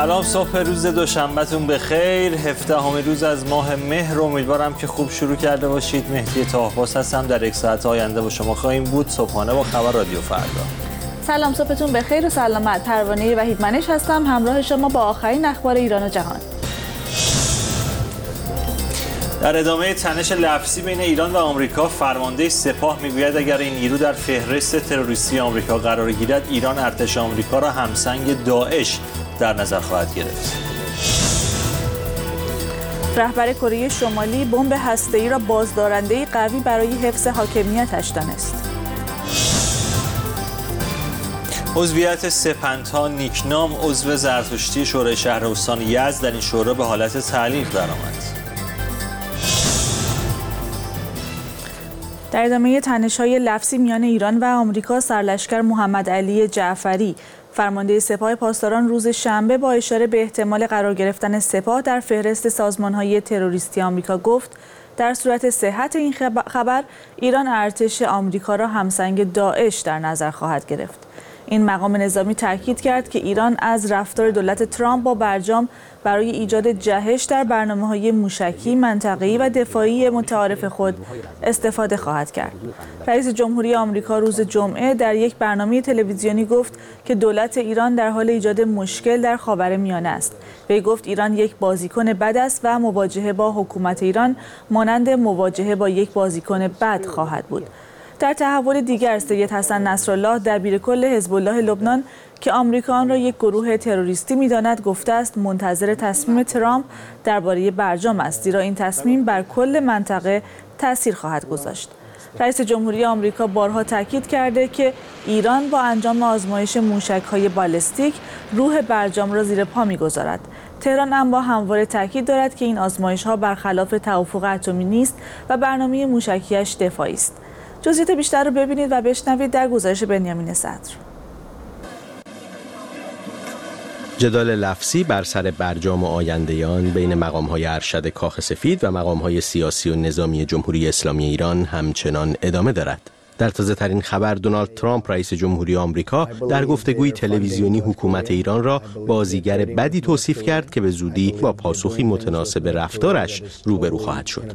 سلام، صبح روز دوشنبهتون بخیر. 17 روز از ماه مهر. امیدوارم که خوب شروع کرده باشید. مهدی طاهباس هستم. در یک ساعت آینده با شما خواهیم بود. صبحانه با خبر رادیو فردا. سلام، صبحتون بخیر و سلامت. پروانه وحیدمنش هستم، همراه شما با آخرین اخبار ایران و جهان. در ادامه تنش لفظی بین ایران و آمریکا، فرمانده سپاه میگوید اگر این نیرو در فهرست تروریستی آمریکا قرار گیرد، ایران ارتش آمریکا را همسنگ داعش در نظر خواهد گرفت. رهبر کره شمالی بمب هسته‌ای را بازدارنده قوی برای حفظ حاکمیتش دانست. عضویت سپنتا نیکنام، عضو زرتشتی شورای شهر استان یزد، در این شورا به حالت تعلیق درآمد. در ادامه تنش‌های لفظی میان ایران و آمریکا، سرلشکر محمد علی جعفری، فرمانده سپاه پاسداران، روز شنبه با اشاره به احتمال قرار گرفتن سپاه در فهرست سازمان‌های تروریستی آمریکا گفت در صورت صحت این خبر، ایران ارتش آمریکا را همسنگ داعش در نظر خواهد گرفت. این مقام نظامی تاکید کرد که ایران از رفتار دولت ترامپ با برجام برای ایجاد جهش در برنامه‌های موشکی، منطقه‌ای و دفاعی متعارف خود استفاده خواهد کرد. رئیس جمهوری آمریکا روز جمعه در یک برنامه تلویزیونی گفت که دولت ایران در حال ایجاد مشکل در خاورمیانه است. وی گفت ایران یک بازیکن بد است و مواجهه با حکومت ایران مانند مواجهه با یک بازیکن بد خواهد بود. در تحول دیگر، سید حسن نصرالله، دبیرکل حزب الله لبنان، که آمریکا آن را یک گروه تروریستی می‌داند، گفته است منتظر تصمیم ترامپ درباره برجام است، زیرا این تصمیم بر کل منطقه تأثیر خواهد گذاشت. رئیس جمهوری آمریکا بارها تاکید کرده که ایران با انجام آزمایش موشک‌های بالستیک روح برجام را زیر پا می‌گذارد. تهران اما همواره تاکید دارد که این آزمایش‌ها برخلاف توافق اتمی نیست و برنامه موشکی‌اش دفاعی است. جزئیات بیشتر رو ببینید و بشنوید در گزارش بنیامین صدر. جدال لفظی بر سر برجام و آینده‌یان بین مقام‌های ارشد کاخ سفید و مقام‌های سیاسی و نظامی جمهوری اسلامی ایران همچنان ادامه دارد. در تازه‌ترین خبر، دونالد ترامپ رئیس جمهوری آمریکا در گفتگوی تلویزیونی حکومت ایران را بازیگر بدی توصیف کرد که به زودی با پاسخی متناسب رفتارش روبرو خواهد شد.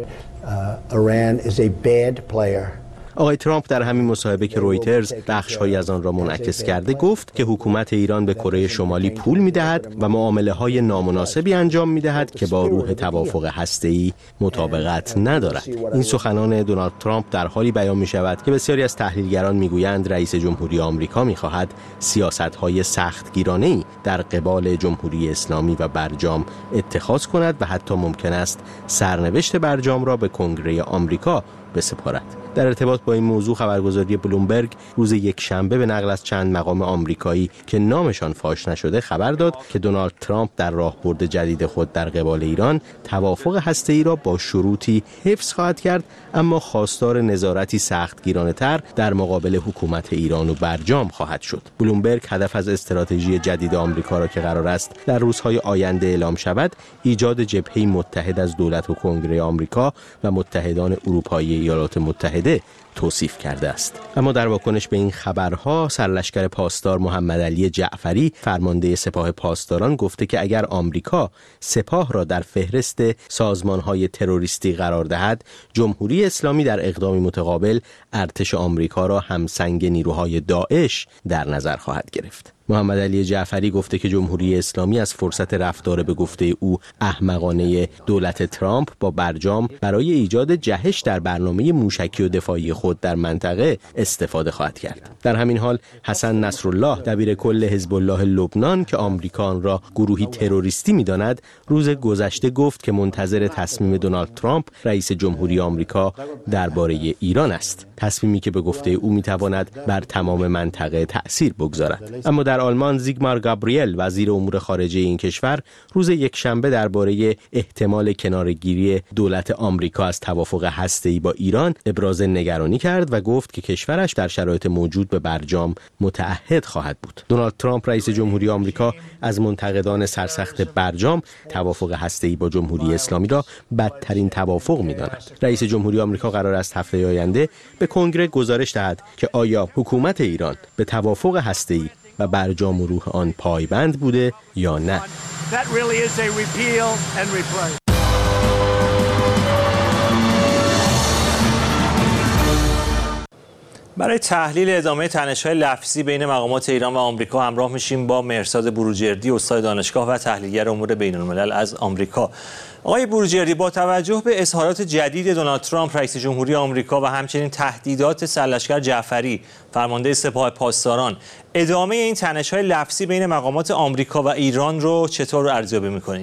آقای ترامپ در همین مصاحبه که رویترز بخش‌هایی از آن را منعکس کرده گفت که حکومت ایران به کره شمالی پول می‌دهد و معامله‌های نامناسبی انجام می‌دهد که با روح توافق هسته‌ای مطابقت ندارد. این سخنان دونالد ترامپ در حالی بیان می‌شود که بسیاری از تحلیلگران می‌گویند رئیس جمهوری آمریکا می‌خواهد سیاست‌های سختگیرانه‌ای در قبال جمهوری اسلامی و برجام اتخاذ کند و حتی ممکن است سرنوشت برجام را به کنگره آمریکا بسپارد. در ارتباط با این موضوع، خبرگزاری بلومبرگ روز یکشنبه به نقل از چند مقام آمریکایی که نامشان فاش نشده خبر داد که دونالد ترامپ در راهبرد جدید خود در قبال ایران توافق هسته‌ای را با شروطی حفظ خواهد کرد، اما خواستار نظارتی سختگیرانه‌تر در مقابل حکومت ایران و برجام خواهد شد. بلومبرگ هدف از استراتژی جدید آمریکا را که قرار است در روزهای آینده اعلام شود، ایجاد جبهه‌ای متحد از دولت و کنگره آمریکا و متحدان اروپایی ایالات متحده توصیف کرده است. اما در واکنش به این خبرها، سرلشکر پاسدار محمد علی جعفری، فرمانده سپاه پاسداران، گفته که اگر آمریکا سپاه را در فهرست سازمان‌های تروریستی قرار دهد، جمهوری اسلامی در اقدامی متقابل ارتش آمریکا را همسنگ نیروهای داعش در نظر خواهد گرفت. محمد علی جعفری گفته که جمهوری اسلامی از فرصت رفتار به گفته او احمقانه دولت ترامپ با برجام برای ایجاد جهش در برنامه موشکی و دفاعی خود در منطقه استفاده خواهد کرد. در همین حال، حسن نصرالله، دبیرکل حزب الله لبنان که آمریکا آن را گروهی تروریستی می‌داند، روز گذشته گفت که منتظر تصمیم دونالد ترامپ رئیس جمهوری آمریکا درباره ایران است. تصمیمی که به گفته او می‌تواند بر تمام منطقه تأثیر بگذارد. اما در آلمان، زیگمار گابریل، وزیر امور خارجه این کشور، روز یکشنبه درباره احتمال کناره‌گیری دولت آمریکا از توافق هسته‌ای با ایران ابراز نگرانی کرد و گفت که کشورش در شرایط موجود به برجام متعهد خواهد بود. دونالد ترامپ رئیس جمهوری آمریکا از منتقدان سرسخت برجام توافق هسته‌ای با جمهوری اسلامی را بدترین توافق می‌داند. رئیس جمهوری آمریکا قرار است هفته آینده به کنگره گزارش دهد که آیا حکومت ایران به توافق هسته‌ای و برجام و روح آن پایبند بوده یا نه. برای تحلیل ادامه تنش‌های لفظی بین مقامات ایران و آمریکا همراه میشیم با مهرزاد بروجردی، استاد دانشگاه و تحلیلگر امور بین‌الملل از آمریکا. آقای بروجردی، با توجه به اظهارات جدید دونالد ترامپ رئیس جمهوری آمریکا و همچنین تهدیدات سرلشکر جعفری فرمانده سپاه پاسداران، ادامه این تنش‌های لفظی بین مقامات آمریکا و ایران رو چطور ارزیابی می‌کنین؟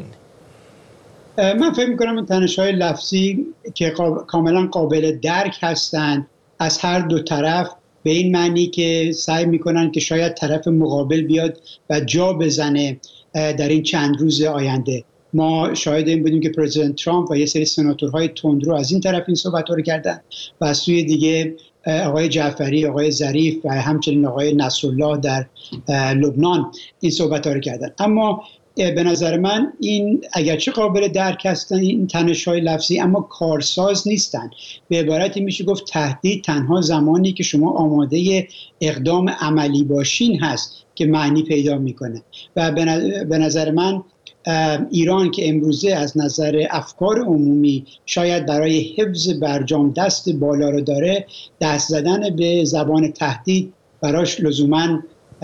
من فکر می‌کنم این تنش‌های لفظی که کاملا قابل درک هستند از هر دو طرف، به این معنی که سعی میکنن که شاید طرف مقابل بیاد و جا بزنه در این چند روز آینده. ما شاهد این بودیم که پرزیدنت ترامپ و یه سری سناتورهای تندرو از این طرف این صحبت‌ها رو کردن و از سوی دیگه آقای جعفری، آقای ظریف و همچنین آقای نصرالله در لبنان این صحبت‌ها رو کردن. اما به نظر من این اگرچه قابل درک هستن این تنش‌های لفظی، اما کارساز نیستن. به عبارتی میشه گفت تهدید تنها زمانی که شما آماده اقدام عملی باشین هست که معنی پیدا میکنه و به نظر من ایران که امروزه از نظر افکار عمومی شاید برای حفظ برجام دست بالا رو داره، دست زدن به زبان تهدید براش لزوماً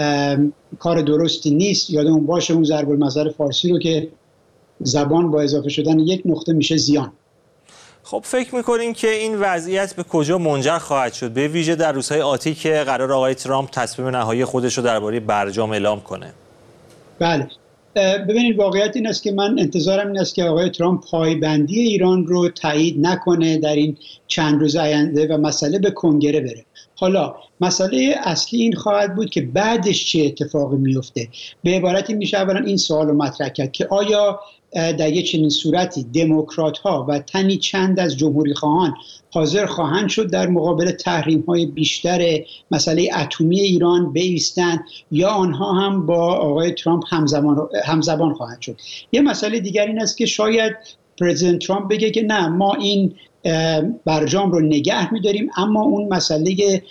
کار درستی نیست. یادمون باشه اون ضرب المثل فارسی رو که زبان با اضافه شدن یک نقطه میشه زیان. خب فکر میکنین که این وضعیت به کجا منجر خواهد شد، به ویژه در روزهای آتی که قرار آقای ترامپ تصمیم نهایی خودش رو درباره برجام اعلام کنه؟ بله، ببینید واقعیت این است که من انتظارم این است که آقای ترامپ پایبندی ایران رو تایید نکنه در این چند روز آینده و مسئله به کنگره بره. حالا مسئله اصلی این خواهد بود که بعدش چه اتفاقی میفته. به عبارتی میشه اولا این سوال رو مطرح کرد که آیا در یک چنین صورتی دموکرات ها و تنی چند از جمهوری خواهان حاضر خواهند شد در مقابل تحریم های بیشتر مسئله اتمی ایران بایستند یا آنها هم با آقای ترامپ همزبان خواهند شد. یه مسئله دیگر این است که شاید پرزیدنت ترامپ بگه که نه، ما این برجام رو نگه می‌داریم، اما اون مسئله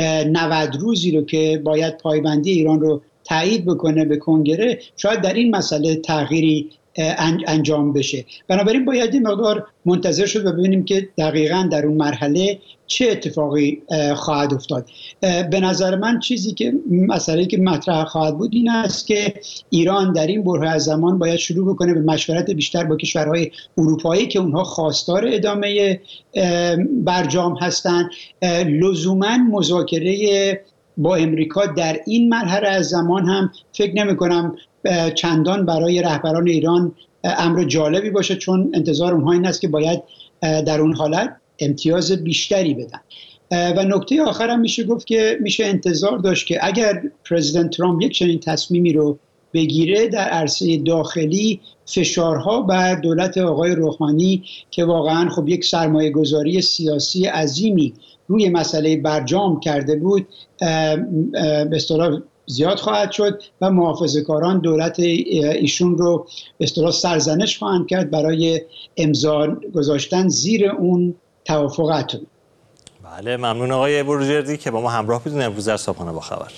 90 روزی رو که باید پایبندی ایران رو تایید بکنه به کنگره، شاید در این مسئله تغییری انجام بشه. بنابراین باید این مقدار منتظر شد و ببینیم که دقیقاً در اون مرحله چه اتفاقی خواهد افتاد. به نظر من چیزی که مسئله که مطرح خواهد بود این است که ایران در این بره از زمان باید شروع بکنه به مشورت بیشتر با کشورهای اروپایی که اونها خواستار ادامه برجام هستند. لزوماً مذاکره با امریکا در این مرحله از زمان هم فکر نمی‌کنم چندان برای رهبران ایران امر جالبی باشه، چون انتظار اونها این است که باید در اون حالت امتیاز بیشتری بدن. و نکته آخر هم میشه گفت که میشه انتظار داشت که اگر پرزیدنت ترامپ یک چنین تصمیمی رو بگیره، در عرصه داخلی فشارها بر دولت آقای روحانی که واقعا خب یک سرمایه گذاری سیاسی عظیمی روی مسئله برجام کرده بود به اصطلاح زیاد خواهد شد و محافظه‌کاران دولت ایشون رو به اصطلاح سرزنش خواهند کرد برای امضا گذاشتن زیر اون توافق اتمی. بله، ممنون آقای بروجردی که با ما همراه بودین امروز در صبحانه با خبر.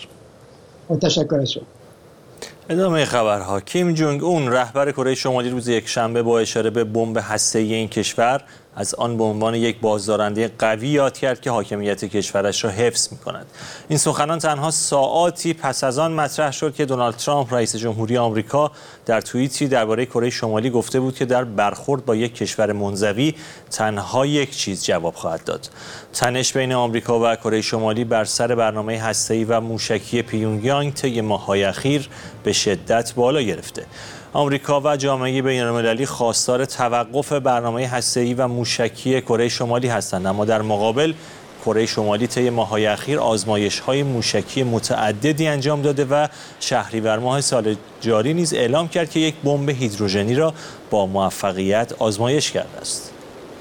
تشکر از شما. ادامه خبرها. کیم جونگ اون رهبر کره شمالی روز یکشنبه با اشاره به بمب هسته‌ای این کشور از آن به عنوان یک بازدارنده قوی یاد کرد که حاکمیت کشورش را حفظ می‌کند. این سخنان تنها ساعاتی پس از آن مطرح شد که دونالد ترامپ رئیس جمهوری آمریکا در توییتی درباره کره شمالی گفته بود که در برخورد با یک کشور منزوی تنها یک چیز جواب خواهد داد. تنش بین آمریکا و کره شمالی بر سر برنامه هسته‌ای و موشکی پیونگیانگ طی ماه‌های اخیر به شدت بالا گرفته. آمریکا و جامعه بین‌المللی خواستار توقف برنامه هسته‌ای و موشکی کره شمالی هستند، اما در مقابل کره شمالی طی ماه‌های اخیر آزمایش‌های موشکی متعددی انجام داده و شهریور ماه سال جاری نیز اعلام کرد که یک بمب هیدروژنی را با موفقیت آزمایش کرده است.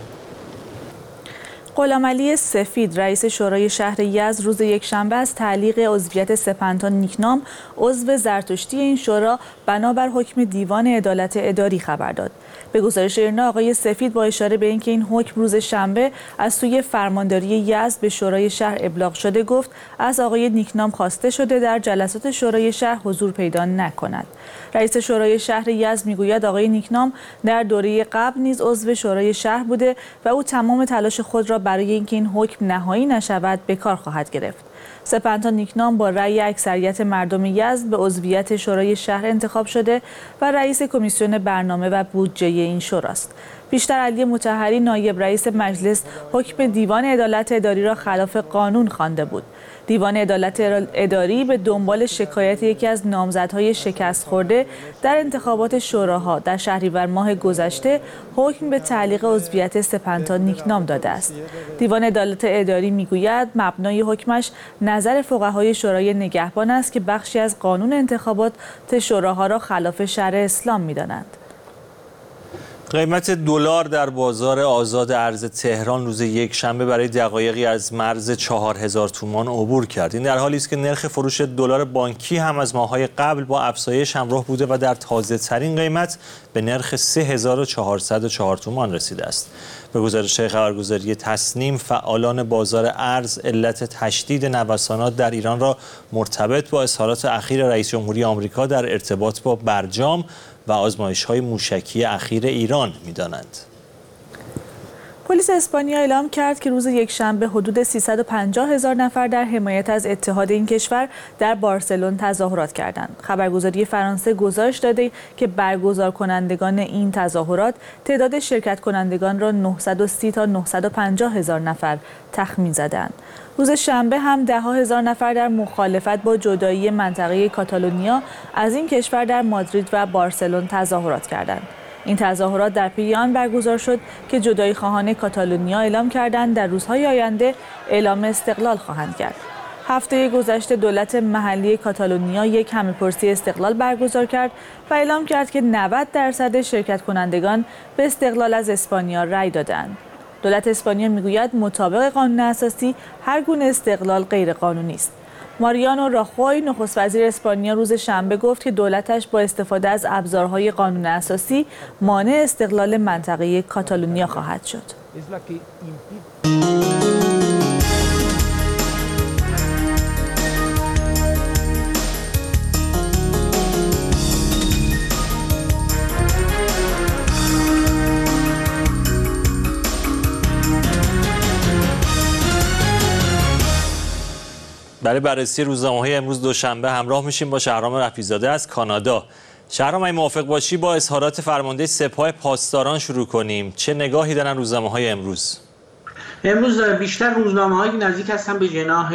غلامعلی سفید رئیس شورای شهر یزد روز یکشنبه از تعلیق عضویت سپنتا نیکنام عضو زرتشتی این شورا بنابر حکم دیوان عدالت اداری خبر داد. به گزارش ایرنا آقای سفید با اشاره به اینکه این حکم روز شنبه از سوی فرمانداری یزد به شورای شهر ابلاغ شده گفت از آقای نیکنام خواسته شده در جلسات شورای شهر حضور پیدا نکند. رئیس شورای شهر یزد میگوید آقای نیکنام در دوره قبل نیز عضو شورای شهر بوده و او تمام تلاش خود را برای اینکه این حکم نهایی نشود به کار خواهد گرفت. سپنتا نیکنام با رأی اکثریت مردم یزد به عضویت شورای شهر انتخاب شده و رئیس کمیسیون برنامه و بودجه این شوراست. پیشتر علی مطهری نایب رئیس مجلس حکم دیوان عدالت اداری را خلاف قانون خوانده بود. دیوان عدالت اداری به دنبال شکایت یکی از نامزدهای شکست خورده در انتخابات شوراها در شهریور ماه گذشته حکم به تعلیق عضویت سپنتا نیکنام داده است. دیوان عدالت اداری میگوید مبنای حکمش نظر فقهای شورای نگهبان است که بخشی از قانون انتخابات شوراها را خلاف شرع اسلام می‌دانند. قیمت دلار در بازار آزاد ارز تهران روز یکشنبه برای دقایقی از مرز 4000 تومان عبور کرد. این در حالی است که نرخ فروش دلار بانکی هم از ماه‌های قبل با افزایش همراه بوده و در تازه‌ترین قیمت به نرخ 3404 تومان رسیده است. به گزارش خبرگزاری تصنیم، فعالان بازار ارز علت تشدید نوسانات در ایران را مرتبط با اظهارات اخیر رئیس جمهوری آمریکا در ارتباط با برجام و آزمایش‌های موشکی اخیر ایران می‌دانند. پلیس اسپانیا اعلام کرد که روز یکشنبه حدود 350,000 نفر در حمایت از اتحاد این کشور در بارسلون تظاهرات کردند. خبرگزاری فرانسه گزارش داده که برگزار کنندگان این تظاهرات تعداد شرکت کنندگان را 930 تا 950,000 نفر تخمین زدند. روز شنبه هم ده‌ها هزار نفر در مخالفت با جدایی منطقه کاتالونیا از این کشور در مادرید و بارسلون تظاهرات کردند. این تظاهرات در پی آن برگزار شد که جدایی خواهان کاتالونیا اعلام کردند در روزهای آینده اعلام استقلال خواهند کرد. هفته گذشته دولت محلی کاتالونیا یک همه‌پرسی استقلال برگزار کرد و اعلام کرد که 90% شرکت کنندگان به استقلال از اسپانیا رأی دادند. دولت اسپانیا میگوید مطابق قانون اساسی هر گونه استقلال غیر قانونی است. ماریانو راخوی نخست وزیر اسپانیا روز شنبه گفت که دولتش با استفاده از ابزارهای قانون اساسی مانع استقلال منطقه کاتالونیا خواهد شد. برای بررسی روزنامه‌های امروز دوشنبه همراه میشیم با شهرام رفیع‌زاده از کانادا. شهرام، اگه موافق باشی با اظهارات فرمانده سپاه پاسداران شروع کنیم. چه نگاهی دارن روزنامه‌های امروز؟ امروز بیشتر روزنامه‌های نزدیک هستن به جناح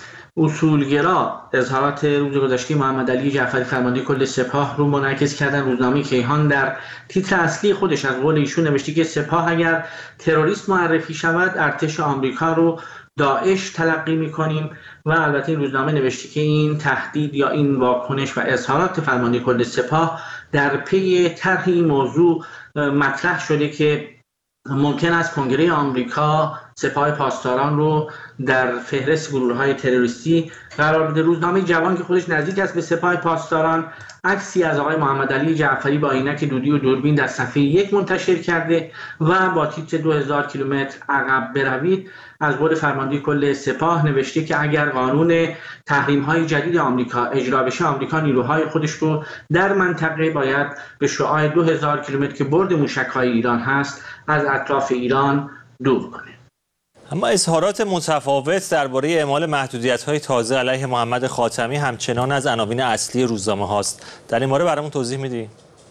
اصولگرا. اظهارات روز گذشته محمد علی جعفری فرمانده کل سپاه رو منعکس کردن. روزنامه کیهان در تیتر اصلی خودش از قول ایشون نوشته که سپاه اگر تروریست معرفی شود ارتش آمریکا رو داعش تلقی می‌کنیم و البته این روزنامه نوشته که این تهدید یا این واکنش و اظهارات فرمانده کل سپاه در پی طرح این موضوع مطرح شده که ممکن است کنگره آمریکا سپاه پاسداران رو در فهرست گروه‌های تروریستی قرار بده. روزنامه جوان که خودش نزدیک است به سپاه پاسداران عکسی از آقای محمد علی جعفری با عینک دودی و دوربین در صفحه 1 منتشر کرده و با تیتر 2000 کیلومتر عقب بروید از قول فرمانده کل سپاه نوشته که اگر قانون تحریم‌های جدید آمریکا اجرا بشه، آمریکا نیروهای خودش رو در منطقه باید به شعاع 2000 کیلومتر که برد موشک‌های ایران هست از اطراف ایران دور کنه. اما اظهارات متفاوت درباره اعمال محدودیت‌های تازه علیه محمد خاتمی همچنان از عناوین اصلی روزنامه هاست. در این باره برامون توضیح میدی؟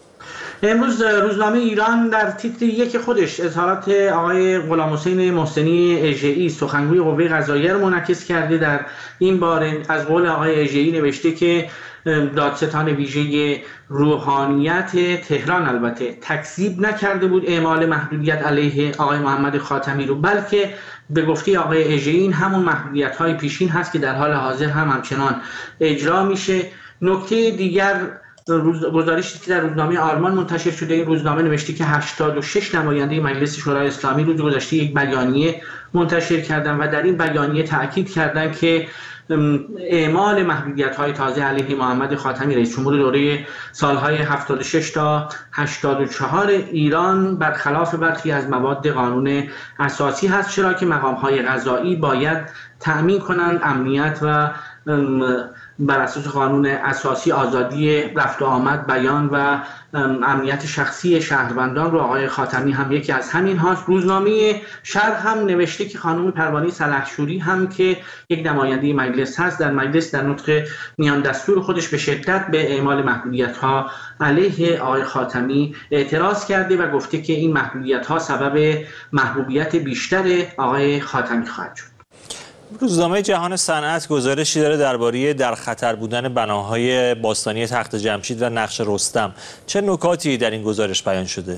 امروز روزنامه ایران در تیتر 1 خودش اظهارات آقای غلامحسین محسنی اژه‌ای سخنگوی قوه قضاییه رو منعکس کرده. در این باره از قول آقای اژه‌ای نوشته که دادستان ویژه روحانیت تهران البته تکذیب نکرده بود اعمال محدودیت علیه آقای محمد خاتمی رو، بلکه به گفته آقای اژه‌ای این همون محدودیت‌های پیشین هست که در حال حاضر هم همچنان اجرا میشه. نکته دیگر گزارشی که در روزنامه آلمان منتشر شده، این روزنامه نوشته که 86 نماینده مجلس شورای اسلامی روز گذشته یک بیانیه منتشر کردند و در این بیانیه تاکید کردند که اعمال محدودیت‌های تازه علیه محمد خاتمی رئیس جمهور دوره سالهای 76 تا 84 ایران برخلاف برخی از مواد قانون اساسی هست، چرا که مقام‌های قضایی باید تأمین کنند امنیت و بر اساس قانون اساسی آزادی رفت و آمد، بیان و امنیت شخصی شهروندان رو. آقای خاتمی هم یکی از همین هاست. روزنامه شرق هم نوشته که خانم پروانه سلحشوری هم که یک نماینده مجلس هست، در مجلس در نطق میان دستور خودش به شدت به اعمال محدودیت‌ها علیه آقای خاتمی اعتراض کرده و گفته که این محدودیت‌ها سبب محبوبیت بیشتر آقای خاتمی خواهد شد. روزنامه جهان صنعت گزارشی داره درباره در خطر بودن بناهای باستانی تخت جمشید و نقش رستم. چه نکاتی در این گزارش بیان شده؟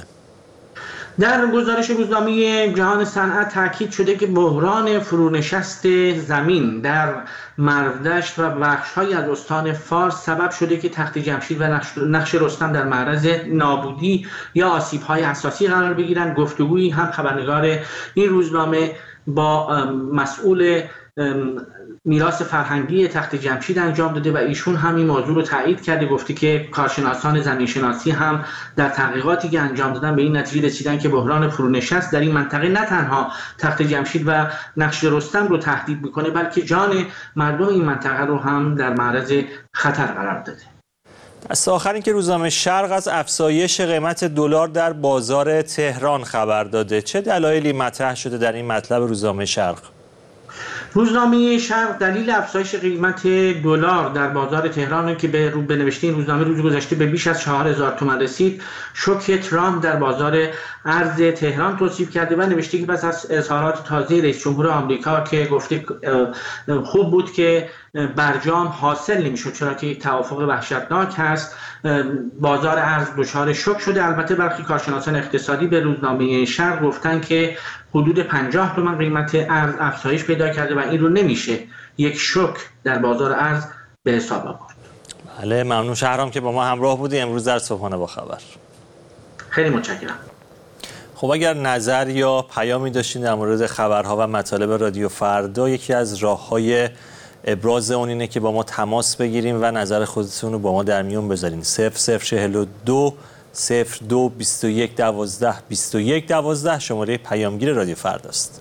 در گزارش روزنامه جهان صنعت تاکید شده که بحران فرونشست زمین در مرودشت و بخش‌هایی از استان فارس سبب شده که تخت جمشید و نقش رستم در معرض نابودی یا آسیب‌های اساسی قرار بگیرند. گفتگویی هم خبرنگار این روزنامه با مسئول میراث فرهنگی تخت جمشید انجام داده و ایشون هم این موضوع رو تایید کرده. گفته که کارشناسان زمینشناسی هم در تحقیقاتی که انجام دادن به این نتیجه رسیدن که بحران فرونشست در این منطقه نه تنها تخت جمشید و نقش رستم رو تهدید میکنه، بلکه جان مردم این منطقه رو هم در معرض خطر قرار داده. دست آخر این که روزنامه شرق از افزایش قیمت دلار در بازار تهران خبر داده. چه دلایلی مطرح شده در این مطلب روزنامه شرق؟ روزنامه شرق دلیل افزایش قیمت دلار در بازار تهران که به نوشته این روزنامه روز گذشته به بیش از 4000 تومان رسید، شوک ترامپ در بازار ارز تهران توصیف کرده و نوشته که پس از اظهارات تازه رئیس جمهور آمریکا که گفته خوب بود که برجام حاصل نمیشد چرا که توافق وحشتناک هست، بازار ارز دچار شوک شده. البته برخی کارشناسان اقتصادی به روزنامه شرق گفتن که حدود 50 تومان قیمت ارز افزایش پیدا کرده و این رو نمیشه یک شوک در بازار ارز به حساب آورد. بله، ممنون شهرام که با ما همراه بودی امروز در صبحانه با خبر. خیلی متشکرم. خب اگر نظر یا پیامی داشتین در مورد خبرها و مطالب رادیو فردا، یکی از راه‌های ابراز اون اینه که با ما تماس بگیریم و نظر خودتون رو با ما در میون بذارین. 0042 02 21 12 21 12 شماره پیامگیر رادیو فرداست.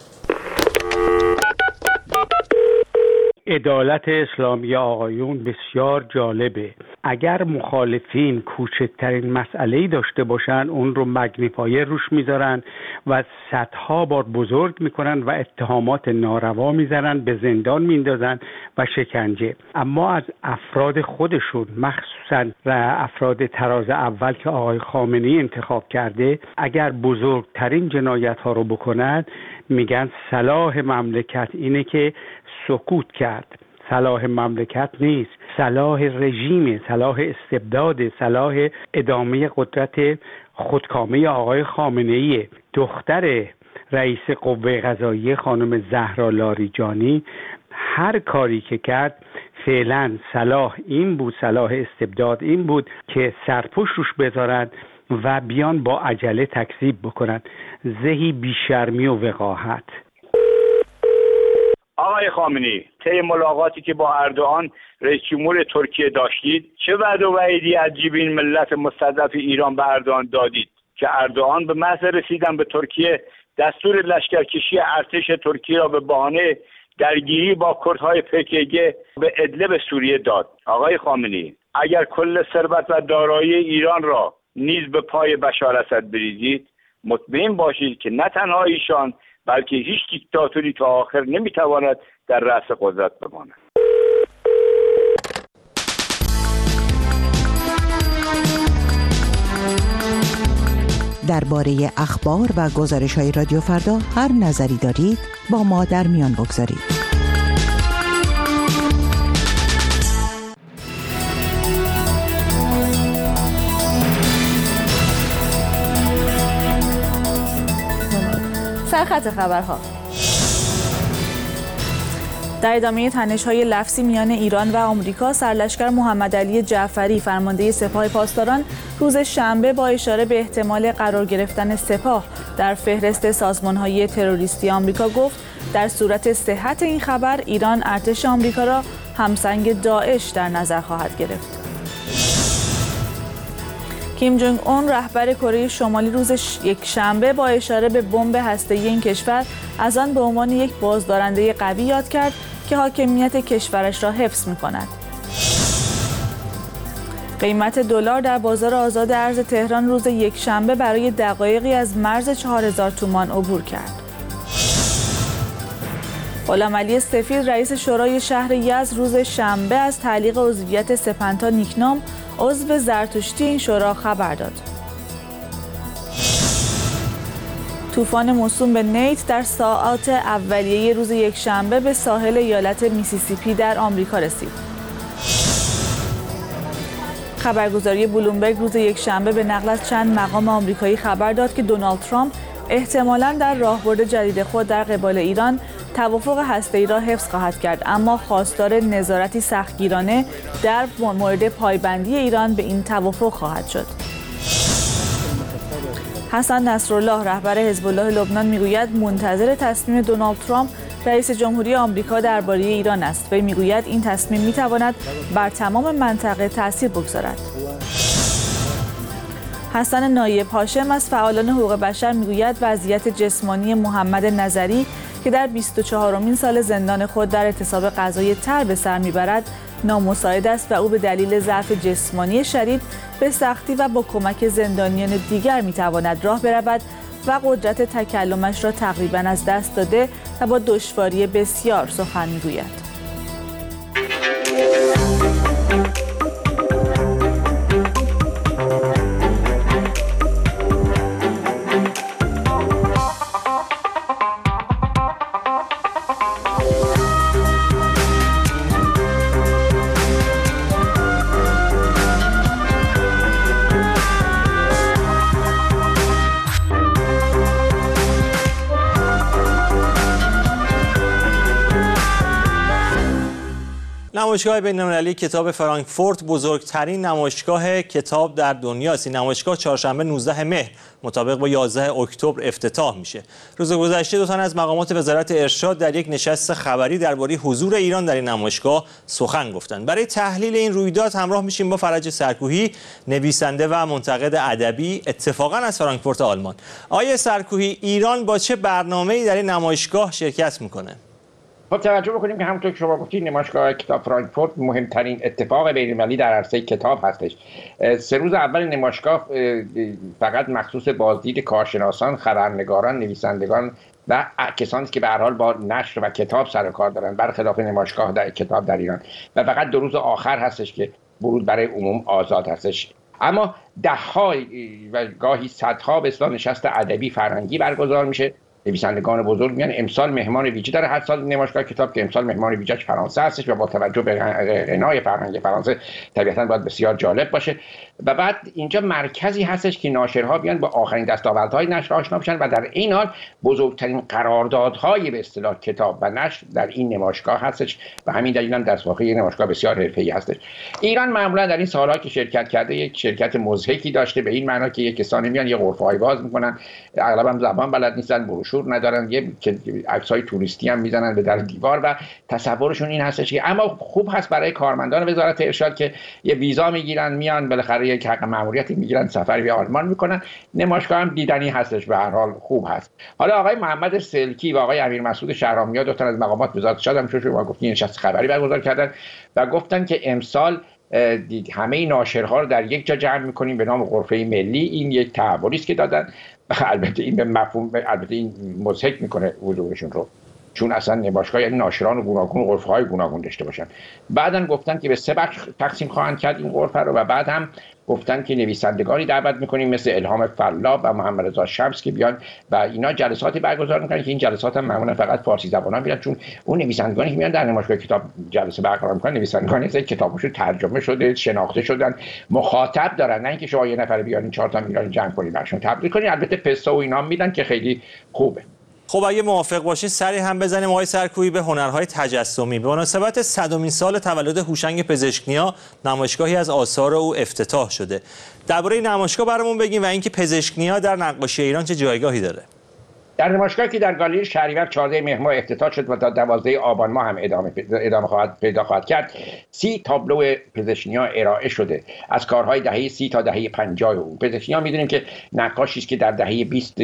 عدالت اسلامی آقایون بسیار جالبه. اگر مخالفین کوچکترین مسئله‌ای داشته باشن اون رو مگنیفایر روش میذارن و صدها بار بزرگ میکنن و اتهامات ناروا میزنن، به زندان میندازن و شکنجه. اما از افراد خودشون، مخصوصا افراد تراز اول که آقای خامنه‌ای انتخاب کرده، اگر بزرگترین جنایت ها رو بکنن میگن صلاح مملکت اینه که سکوت کرد. صلاح مملکت نیست، صلاح رژیم، صلاح استبداد، صلاح ادامه قدرت خودکامه آقای خامنه‌ای. دختر رئیس قوه قضاییه خانم زهرا لاریجانی هر کاری که کرد فعلا صلاح این بود، صلاح استبداد این بود که سرپوش روش بذارن و بیان با عجله تکذیب بکنن. زهی بیشرمی و وقاحت. آقای خامنه‌ای، طی ملاقاتی که با اردوغان رئیس جمهور ترکیه داشتید، چه وعده و وعیدی از جیب این ملت مستضعف ایران به اردوغان دادید که اردوغان به محض رسیدن به ترکیه دستور لشکرکشی ارتش ترکیه را به بهانه درگیری با کردهای PKK به ادلب سوریه داد؟ آقای خامنه‌ای، اگر کل ثروت و دارایی ایران را نیز به پای بشار اسد بریزید، مطمئن باشید که نه تنها ایشان بلکه هیچ دیکتاتوری تا آخر نمیتواند در رأس قدرت بماند. درباره اخبار و گزارش‌های رادیو فردا هر نظری دارید با ما در میان بگذارید. سرخط خبرها. در ادامه تنش‌های لفظی میان ایران و آمریکا، سرلشکر محمد علی جعفری فرمانده سپاه پاسداران روز شنبه با اشاره به احتمال قرار گرفتن سپاه در فهرست سازمان‌های تروریستی آمریکا گفت در صورت صحت این خبر ایران ارتش آمریکا را همسنگ داعش در نظر خواهد گرفت. کیم جونگ اون رهبر کره شمالی روز یکشنبه با اشاره به بمب هسته‌ای این کشور از آن به عنوان یک بازدارنده قوی یاد کرد که حاکمیت کشورش را حفظ می‌کند. قیمت دلار در بازار آزاد ارز تهران روز یکشنبه برای دقایقی از مرز 4000 تومان عبور کرد. غلامعلی سفید رئیس شورای شهر یزد روز شنبه از تعلیق عضویت سپنتا نیکنام عضو زرتشتی این شورا خبر داد. طوفان موسوم به نیت در ساعات اولیه روز یکشنبه به ساحل ایالت میسیسیپی در آمریکا رسید. خبرگزاری بلومبرگ روز یکشنبه به نقل از چند مقام آمریکایی خبر داد که دونالد ترامپ احتمالاً در راهبرد جدید خود در قبال ایران توافق هسته‌ای را حفظ خواهد کرد، اما خواستار نظارتی سختگیرانه در مورد پایبندی ایران به این توافق خواهد شد. حسن نصرالله رهبر حزب الله لبنان میگوید منتظر تصمیم دونالد ترامپ رئیس جمهوری آمریکا درباره ایران است. وی میگوید این تصمیم میتواند بر تمام منطقه تاثیر بگذارد. حسن نایب هاشم از فعالان حقوق بشر میگوید وضعیت جسمانی محمد نظری که در 24مین سال زندان خود در اعتصاب غذای تر به سر میبرد نامساعد است و او به دلیل ضعف جسمانی شدید به سختی و با کمک زندانیان دیگر میتواند راه برود و قدرت تکلمش را تقریباً از دست داده و با دشواری بسیار سخن میگوید. نمایشگاه بین‌المللی کتاب فرانکفورت بزرگترین نمایشگاه کتاب در دنیاست. این نمایشگاه چهارشنبه 19 مهر مطابق با 11 اکتبر افتتاح میشه. روز گذشته دو تن از مقامات وزارت ارشاد در یک نشست خبری درباره حضور ایران در این نمایشگاه سخن گفتند. برای تحلیل این رویداد همراه میشیم با فرج سرکوهی، نویسنده و منتقد ادبی اتفاقا از فرانکفورت آلمان. آقای سرکوهی، ایران با چه برنامه‌ای در این نمایشگاه شرکت میکنه؟ خب توجه بکنیم که همونطور که شما گفتید نمایشگاه کتاب فرانکفورت مهمترین اتفاق بین‌المللی در عرصه کتاب هستش. 3 روز اول نمایشگاه فقط مخصوص بازدید کارشناسان، خبرنگاران، نویسندگان و کسانی که به هر حال با نشر و کتاب سر و کار دارن، برخلاف نمایشگاه در کتاب در ایران، و فقط 2 روز آخر هستش که ورود برای عموم آزاد هستش. اما ده‌ها و گاهی صدها به اصطلاح نشست ادبی فرهنگی برگزار میشه. نویسندگان بزرگ میان. امسال مهمان ویژه داره هر سال نمایشگاه کتاب که امسال مهمان ویژه‌اش فرانسه هستش و با توجه به غنای فرهنگ فرانسه طبیعتاً باید بسیار جالب باشه. و بعد اینجا مرکزی هستش که ناشرها بیان با آخرین دستاوردهای نشر آشنا بشن و در این حال بزرگترین قراردادهای به اصطلاح کتاب و نشر در این نمایشگاه هستش و همین دلیل هم در واقع این نمایشگاه بسیار حرفه‌ای هستش. ایران معمولا در این سال‌ها که شرکت کرده یک شرکت مضحکی داشته، به این معنا که یک کسانی میان یه غرفه‌ای باز میکنن، اغلب هم زبان بلد نیستن، بروشور ندارن، یه عکسای توریستی هم میزنن به در دیوار و تصورشون این هستش که اما خوب هست برای کارمندان وزارت ارشاد که یه ویزا میگیرن، میان بالاخره یک حق ماموریتی میگیرن، سفری به آلمان میکنن. نمایشگاه هم دیدنی هستش، به هر حال خوب هست. حالا آقای محمد سلکی و آقای امیر مسعود شهرامیان، دو تا از مقامات وزارت ارشاد هم شما گفتین نشست خبری برگزار کردن و گفتن که امسال همه ناشرها رو در یک جا جمع میکنیم به نام غرفه ملی. این یک تحولی است که دادن. البته این به مفهوم البته این مضحک میکنه حضورشون رو، چون اصلا نمایشگاه یعنی ناشران گوناگون و غرفه‌های گوناگون داشته باشن. بعدن گفتن که به 3 بخش تقسیم خواهند کرد این غرفه رو و بعد هم گفتن که نویسندگانی دعوت میکنیم مثل الهام فلاح و محمد رضا شمس که بیان و اینا جلساتی برگزار میکنن که این جلسات هم معمولا فقط فارسی زبانان میرن، چون اون نویسندگانی که میان در نمایشگاه کتاب جلسه برگزار میکنن نویسندگانی هستن که کتابشون ترجمه شده، شناخته شدن، مخاطب دارن، نه اینکه شما یه نفر بیارین 4 تا میلیون جمع کنین براشون تبلیغ کنین. البته پسته و اینا میدن که خیلی خوبه. خب اگه موافق باشین سری هم بزنیم آقای سرکویی به هنرهای تجسمی. به مناسبت 100مین سال تولد هوشنگ پزشکنیا نمایشگاهی از آثار او افتتاح شده. درباره نمایشگاه برامون بگین و اینکه پزشکنیا در نقاشی ایران چه جایگاهی داره. در نمایشگاهی که در گالری شهریور 14 مهر ماه افتتاح شد و تا 12 آبان ماه هم ادامه پیدا خواهد کرد، 30 تابلو پزشکنیا ارائه شده از کارهای دهه 30 تا دهه 50 او. پزشکنیا میدونیم که نقاشی است که در دهه 20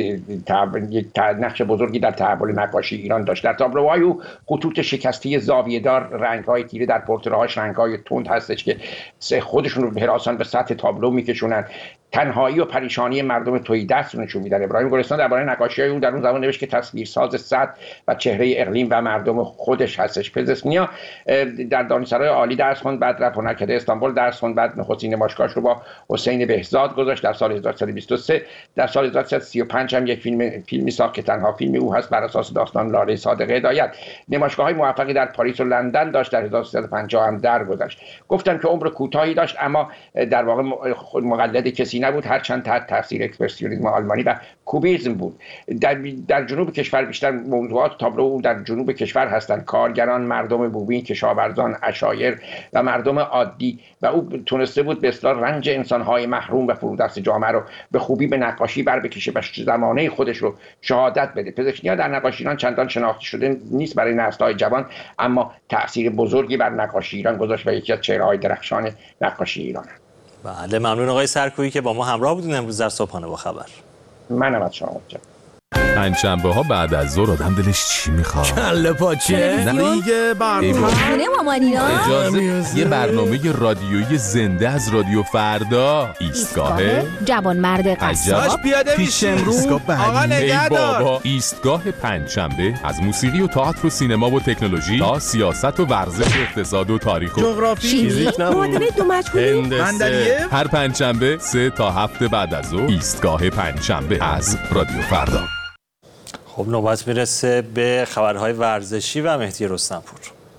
نقش بزرگی در تحول نقاشی ایران داشت. در تابلوهای او خطوط شکسته زاویه‌دار، رنگ‌های تیره در پورترهاش رنگ‌های تند هستش که خودشون رو هراسان به سطح تابلو میکشونن. تنهایی و پریشانی مردم تهیدست رو نشون میدن. ابراهیم گلستان درباره نقاشی‌های او در اون زمان نوشت که تصویرساز سطح و چهره اقلیم و مردم خودش هستش. پزشکنیا در دانشسرای عالی درس خوند، بعد رفت هنرکده استانبول درس خوند، بعد نخستین نمایشگاهش رو با حسین بهزاد گذاشت در سال 1323. در سال 1335 هم یک فیلمی ساخت که تنها فیلم او هست بر اساس داستان لاره صادق هدایت. نمایشگاه‌های موفقی در پاریس و لندن داشت. در 1350 هم درگذشت. گفتم که عمر کوتاهی داشت، اما در واقع مقلد کسی نبود، هرچند تحت تاثیر اکسپرسیونیسم آلمانی و کوبیسم بود. در جنوب کشور بیشتر موضوعات تابلو او در جنوب کشور هستند. کارگران، مردم بومی، کشاورزان، عشایر و مردم عادی، و او تونسته بود به اصطلاح رنج انسان‌های محروم و فرودست جامعه رو به خوبی به نقاشی بر بکشه و زمانه خودش رو شهادت بده. پزشکنیا در نقاشی ایران چندان شناخته شده نیست برای نسل‌های جوان، اما تأثیر بزرگی بر نقاشی ایران گذاشت و یکی از چهره‌های درخشان نقاشی ایران است. بله، ممنون آقای سرکویی که با ما همراه بودین امروز در صبحانه با خبر. منم از شما متشکرم. پنجشنبه ها بعد از ظهر آدم دلش چی میخواد؟ کله پاچه؟ نه دیگه خونه مامانینا؟ اجازه یه برنامه رادیویی زنده از رادیو فردا. ایستگاه جوانمرد قصاب پیش امرو. آقا نگهدار. ایستگاه پنجشنبه از موسیقی و تئاتر و سینما و تکنولوژی تا سیاست و ورزش، اقتصاد و تاریخ و جغرافی، معادله دو مجهولی، هر پنجشنبه 3 تا 7 بعد از ظهر. ایستگاه پنجشنبه از رادیو فردا. خب نوبت میرسه به خبرهای ورزشی و مهدی رستمپور.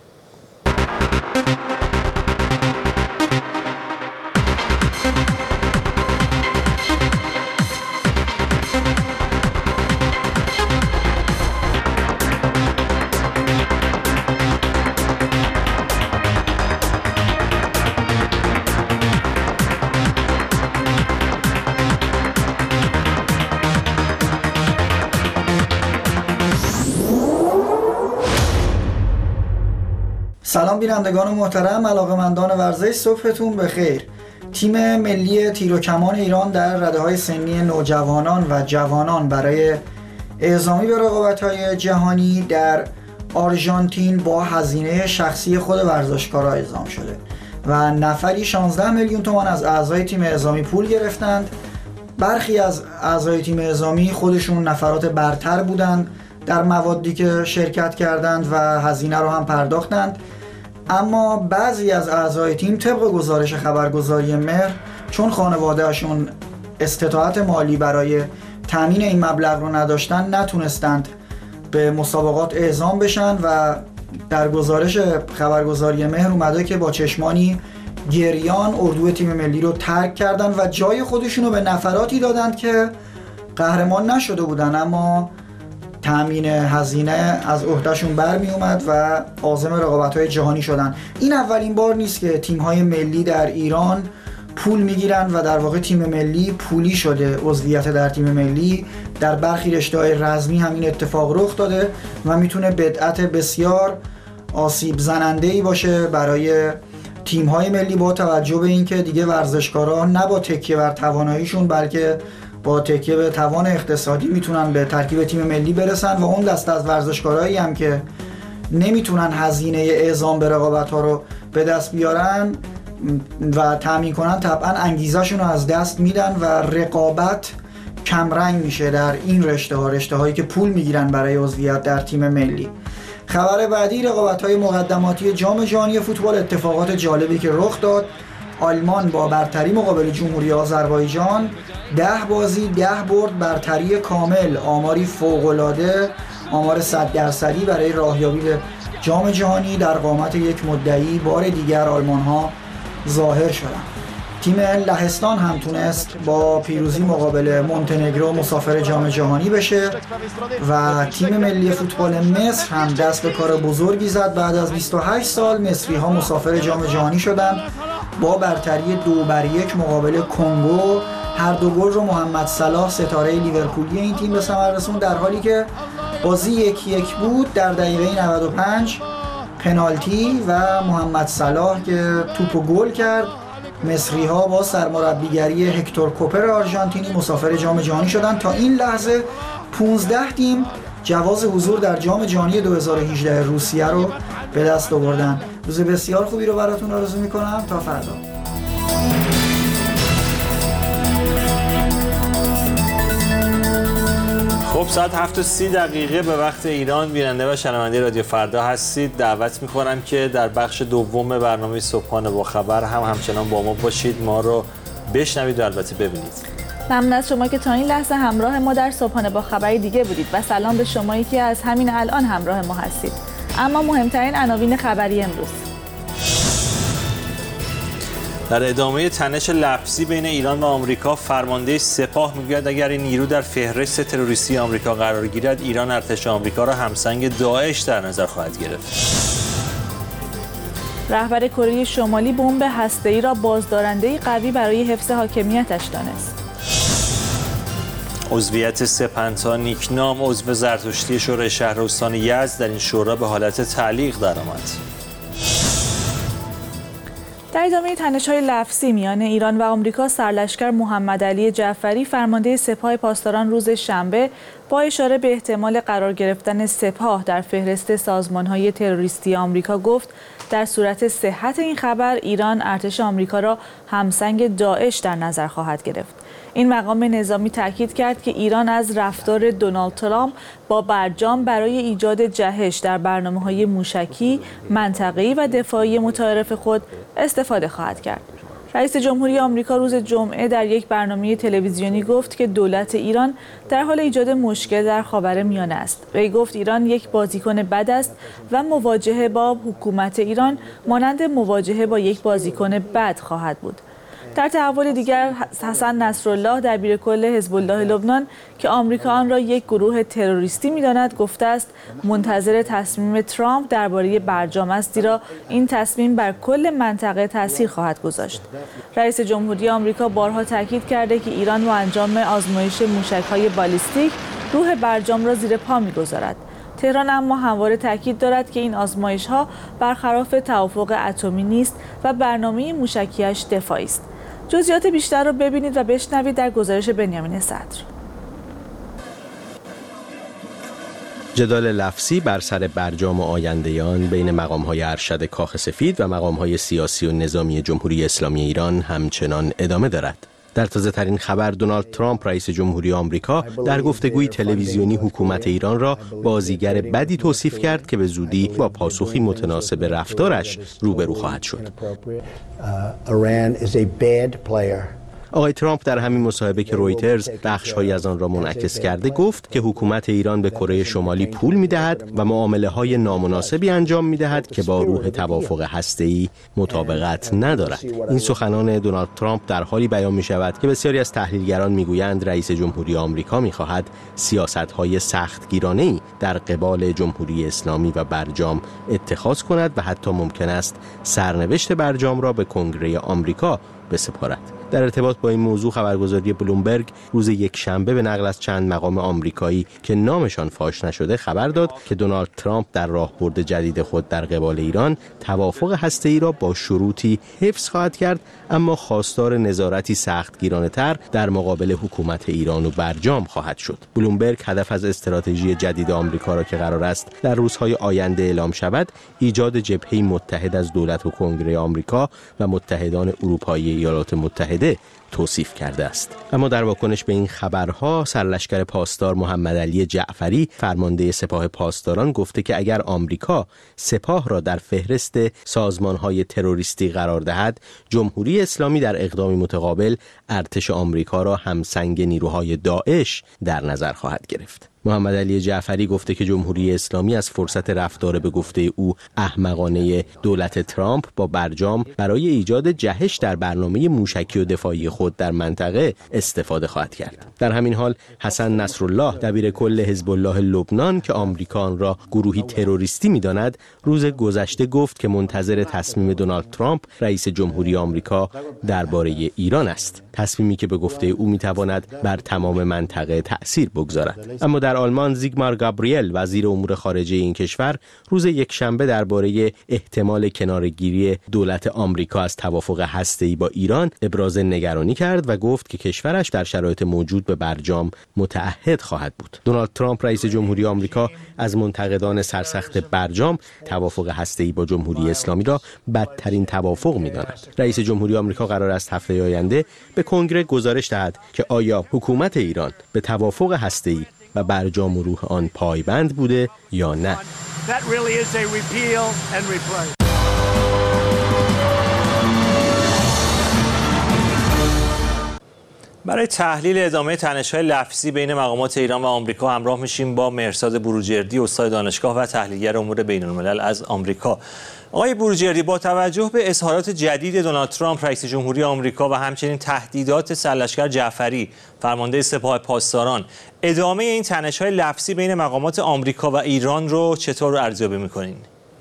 سلام بینندگان محترم، علاقه‌مندان ورزش، صبحتون بخیر. تیم ملی تیر و کمان ایران در رده‌های سنی نوجوانان و جوانان برای اعزامی به رقابت‌های جهانی در آرژانتین با هزینه شخصی خود ورزشکارا اعزام شده و نفری 16 میلیون تومان از اعضای تیم اعزامی پول گرفتند. برخی از اعضای تیم اعزامی خودشون نفرات برتر بودند در موادی که شرکت کردند و هزینه رو هم پرداختند، اما بعضی از اعضای تیم طبق گزارش خبرگزاری مهر چون خانواده‌شون استطاعت مالی برای تامین این مبلغ رو نداشتن نتونستند به مسابقات اعزام بشن و در گزارش خبرگزاری مهر اومده که با چشمانی گریان اردو تیم ملی رو ترک کردن و جای خودشون رو به نفراتی دادند که قهرمان نشده بودن اما تامین هزینه از عهدهشون برمی اومد و عازم رقابت‌های جهانی شدن. این اولین بار نیست که تیم‌های ملی در ایران پول میگیرن و در واقع تیم ملی پولی شده. عضویت در تیم ملی در برخی رشته‌های رزمی هم این اتفاق رخ داده و میتونه بدعت بسیار آسیب زننده‌ای باشه برای تیم‌های ملی با توجه به اینکه دیگه ورزشکارا نه با تکیه بر تواناییشون بلکه با تکیه به توان اقتصادی میتونن به ترکیب تیم ملی برسن و اون دسته از ورزشکارایی هم که نمیتونن هزینه اعزام به رقابت‌ها رو به دست بیارن و تامین کنن طبعا انگیزه‌شون رو از دست میدن و رقابت کمرنگ میشه در این رشته‌هایی که پول میگیرن برای عضویت در تیم ملی. خبر بعدی رقابت‌های مقدماتی جام جهانی فوتبال، اتفاقات جالبی که رخ داد. آلمان با برتری مقابل جمهوری آذربایجان 10 بازی 10 برد، برتری کامل، آماری فوق‌العاده، آمار 100% برای راهیابی به جام جهانی در قامت یک مدعی. بار دیگر آلمان‌ها ظاهر شدند. تیم لهستان هم تونست با پیروزی مقابل مونتنگرو مسافر جام جهانی بشه و تیم ملی فوتبال مصر هم دست به کار بزرگی زد. بعد از 28 سال مصری ها مسافر جام جهانی شدن با برتری 2-1 مقابل کنگو. هر دو گل رو محمد صلاح ستاره لیورپولی این تیم به ثمر رسوند، در حالی که بازی 1-1 بود. در دقیقه 95 پنالتی و محمد صلاح که توپو گل کرد، مصری ها با سرمربیگری هکتور کوپر آرژانتینی مسافر جام جهانی شدند. تا این لحظه 15 تیم جواز حضور در جام جهانی 2018 روسیه رو به دست آوردن. روز بسیار خوبی رو براتون آرزو میکنم. تا فردا. خب ساعت 7:30 به وقت ایران بیننده و شنونده رادیو فردا هستید. دعوت میکنم که در بخش دوم برنامه صبحانه با خبر همچنان با ما باشید، ما رو بشنوید و البته ببینید. ممنون از شما که تا این لحظه همراه ما در صبحانه با خبری دیگه بودید و سلام به شمایی که از همین الان همراه ما هستید. اما مهمترین عناوین خبری امروز: در ادامه تنش لفظی بین ایران و آمریکا، فرمانده سپاه میگوید اگر این نیرو در فهرست تروریستی آمریکا قرار گیرد، ایران ارتش آمریکا را همسنگ داعش در نظر خواهد گرفت. رهبر کره شمالی بمب هسته‌ای را بازدارنده قوی برای حفظ حاکمیتش دانست. عضویت سپنتا نیکنام عضو زرتشتی شورای شهر استان یزد در این شورا به حالت تعلیق درآمد. در ادامه تنش‌های لفظی میان ایران و آمریکا، سرلشکر محمد علی جعفری فرمانده سپاه پاسداران روز شنبه با اشاره به احتمال قرار گرفتن سپاه در فهرست سازمان‌های تروریستی آمریکا گفت در صورت صحت این خبر، ایران ارتش آمریکا را همسنگ داعش در نظر خواهد گرفت. این مقام نظامی تاکید کرد که ایران از رفتار دونالد ترامپ با برجام برای ایجاد جهش در برنامه‌های موشکی، منطقه‌ای و دفاعی متعارف خود استفاده خواهد کرد. رئیس جمهوری آمریکا روز جمعه در یک برنامه تلویزیونی گفت که دولت ایران در حال ایجاد مشکل در خاورمیانه است. وی گفت ایران یک بازیکن بد است و مواجهه با حکومت ایران مانند مواجهه با یک بازیکن بد خواهد بود. در تحول دیگر، حسن نصرالله دبیرکل حزب الله لبنان که آمریکا آن را یک گروه تروریستی می‌داند گفته است منتظر تصمیم ترامپ درباره برجام است، زیرا این تصمیم بر کل منطقه تاثیر خواهد گذاشت. رئیس جمهوری آمریکا بارها تاکید کرده که ایران با انجام آزمایش موشک‌های بالیستیک روح برجام را زیر پا می‌گذارد. تهران اما همواره تاکید دارد که این آزمایش‌ها برخلاف توافق اتمی نیست و برنامه موشکی‌اش دفاعی است. جزئیات بیشتر رو ببینید و بشنوید در گزارش بنیامین صدر. جدال لفظی بر سر برجام و آینده‌یان بین مقام‌های ارشد کاخ سفید و مقام‌های سیاسی و نظامی جمهوری اسلامی ایران همچنان ادامه دارد. در تازه‌ترین خبر، دونالد ترامپ رئیس جمهوری آمریکا در گفتگوی تلویزیونی حکومت ایران را بازیگر بدی توصیف کرد که به زودی با پاسخی متناسب رفتارش روبرو خواهد شد. آقای ترامپ در همین مصاحبه که رویترز بخش‌هایی از آن را منعکس کرده گفت که حکومت ایران به کره شمالی پول می‌دهد و معامله‌های نامناسبی انجام می‌دهد که با روح توافق هسته‌ای مطابقت ندارد. این سخنان دونالد ترامپ در حالی بیان می‌شود که بسیاری از تحلیلگران می‌گویند رئیس جمهوری آمریکا می‌خواهد سیاست‌های سختگیرانه‌ای در قبال جمهوری اسلامی و برجام اتخاذ کند و حتی ممکن است سرنوشت برجام را به کنگره آمریکا بسپارد. در ارتباط با این موضوع خبرگزاری بلومبرگ روز یکشنبه به نقل از چند مقام آمریکایی که نامشان فاش نشده خبر داد که دونالد ترامپ در راهبرد جدید خود در قبال ایران توافق هسته‌ای را با شروطی حفظ خواهد کرد، اما خواستار نظارتی سختگیرانه‌تر در مقابل حکومت ایران و برجام خواهد شد. بلومبرگ هدف از استراتژی جدید آمریکا را که قرار است در روزهای آینده اعلام شود، ایجاد جبهه‌ای متحد از دولت و کنگره آمریکا و متحدان اروپایی ایالات متحده توصیف کرده است. اما در واکنش به این خبرها سرلشکر پاسدار محمد علی جعفری فرمانده سپاه پاسداران گفته که اگر آمریکا سپاه را در فهرست سازمان‌های تروریستی قرار دهد، جمهوری اسلامی در اقدامی متقابل ارتش آمریکا را همسنگ نیروهای داعش در نظر خواهد گرفت. محمد علی جعفری گفته که جمهوری اسلامی از فرصت رفتار به گفته او احمقانه دولت ترامپ با برجام برای ایجاد جهش در برنامه موشکی و دفاعی خود در منطقه استفاده خواهد کرد. در همین حال حسن نصرالله دبیر کل حزب الله لبنان که آمریکا آن را گروهی تروریستی می‌داند، روز گذشته گفت که منتظر تصمیم دونالد ترامپ رئیس جمهوری آمریکا درباره ایران است، تصمیمی که به گفته او می‌تواند بر تمام منطقه تأثیر بگذارد. اما در آلمان زیگمار گابریل وزیر امور خارجه این کشور روز یکشنبه درباره احتمال کناره‌گیری دولت آمریکا از توافق هسته‌ای با ایران ابراز نگرانی کرد و گفت که کشورش در شرایط موجود به برجام متعهد خواهد بود. دونالد ترامپ رئیس جمهوری آمریکا از منتقدان سرسخت برجام توافق هسته‌ای با جمهوری اسلامی را بدترین توافق می‌داند. رئیس جمهوری آمریکا قرار است هفته آینده به کنگره گزارش دهد که آیا حکومت ایران به توافق هسته‌ای و برجام و روح آن پایبند بوده یا نه. برای تحلیل ادامه تنش‌های لفظی بین مقامات ایران و آمریکا همراه میشیم با مهرزاد بروجردی، استاد دانشگاه و تحلیلگر امور بین‌الملل از آمریکا. آقای بروجردی، با توجه به اظهارات جدید دونالد ترامپ رئیس جمهوری آمریکا و همچنین تهدیدات سرلشکر جعفری فرمانده سپاه پاسداران، ادامه این تنش‌های لفظی بین مقامات آمریکا و ایران رو چطور ارزیابی می‌کنین؟